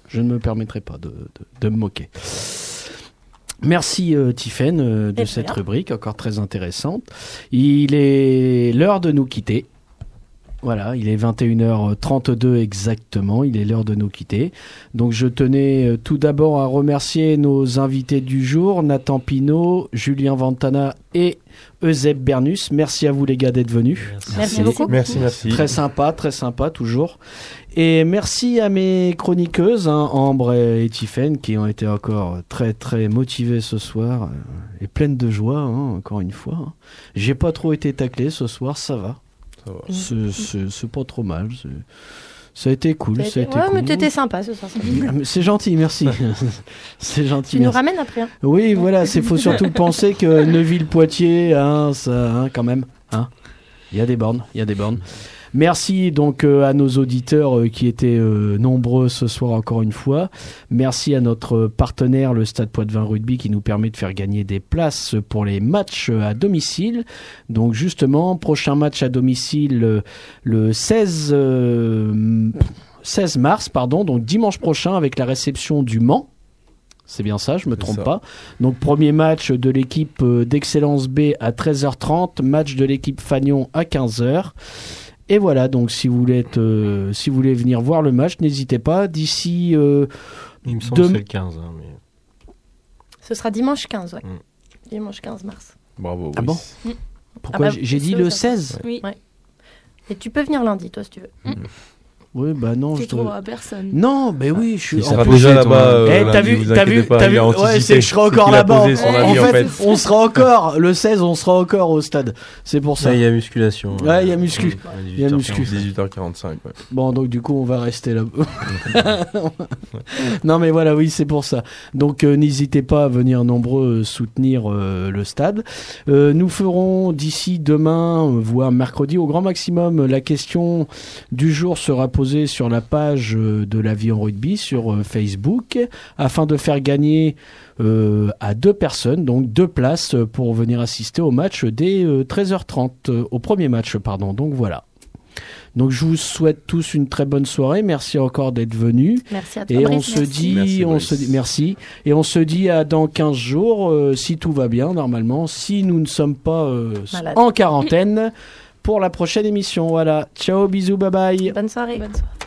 Je ne me permettrai pas de, de, de me moquer. Merci euh, Tiffaine euh, de Et cette bien. rubrique, encore très intéressante. Il est l'heure de nous quitter. Voilà, il est vingt et une heures trente-deux exactement, il est l'heure de nous quitter. Donc je tenais euh, tout d'abord à remercier nos invités du jour, Nathan Pinault, Julien Ventana et Euseb Bernus. Merci à vous les gars d'être venus. Merci C'est beaucoup. Merci, merci. Très sympa, très sympa toujours. Et merci à mes chroniqueuses, hein, Ambre et Tiffaine, qui ont été encore très très motivées ce soir euh, et pleines de joie, hein, encore une fois. Hein. J'ai pas trop été taclé ce soir, ça va. Ça va. C'est, c'est, c'est pas trop mal. C'est... Ça a été cool. Ça a Ça a été- été ouais, cool. mais t'étais sympa ce soir. ça. Ah, mais c'est gentil, merci. C'est gentil. Tu nous merci. ramènes après. Hein. Oui, voilà, c'est faut surtout penser que Neuville-Poitiers, hein, ça, hein, quand même, hein, il y a des bornes, il y a des bornes. Merci donc euh, à nos auditeurs euh, qui étaient euh, nombreux ce soir encore une fois. Merci à notre partenaire, le Stade Poitvin Rugby, qui nous permet de faire gagner des places pour les matchs à domicile. Donc justement, prochain match à domicile euh, le seize, euh, seize mars, pardon, donc dimanche prochain avec la réception du Mans. C'est bien ça, je me C'est trompe ça. pas. Donc premier match de l'équipe euh, d'Excellence B à treize heures trente, match de l'équipe Fagnon à quinze heures. Et voilà, donc si vous voulez être, euh, si vous voulez venir voir le match, n'hésitez pas. D'ici euh, Il me semble Dem- que c'est le quinze. Hein, mais... Ce sera dimanche quinze, ouais. Mm. Dimanche quinze mars. Bravo. Ah oui. bon Pourquoi Ah bah, j'ai- j'ai dit c'est le ça. seize Oui, Et tu peux venir lundi, toi, si tu veux. Oui, bah non. tu Je dois- trouveras personne. Non, ben oui, je suis. Il en sera plus- déjà toi. là-bas. euh, Eh, t'as lundi, vu, vous t'as inquiétez vu, pas, t'as il vu, a ouais, anticipé. c'est que je serai encore qu'il a là-bas. posé son En avis, en fait, fait. on sera encore le seize, on sera encore au stade. C'est pour ça. Ça, il y a musculation. Ouais, il y a muscu. à Il y a muscu. dix-huit heures quarante-cinq. Ouais. Bon, donc du coup, on va rester là. Non, mais voilà, oui, c'est pour ça. Donc, euh, n'hésitez pas à venir nombreux euh, soutenir euh, le stade. Euh, nous ferons d'ici demain, euh, voire mercredi, au grand maximum, la question du jour sera posée sur la page euh, de la vie en rugby sur euh, Facebook, afin de faire gagner euh, à deux personnes, donc deux places euh, pour venir assister au match dès euh, treize heures trente, euh, au premier match, pardon. Donc voilà. Donc je vous souhaite tous une très bonne soirée. Merci encore d'être venus. Merci à toi, Et Brice, on se merci. dit, Merci, on Brice. se dit, merci. Et on se dit à dans quinze jours, euh, si tout va bien normalement, si nous ne sommes pas euh, Malade. en quarantaine pour la prochaine émission. Voilà. Ciao, bisous, bye bye. Bonne soirée. Bonne soirée.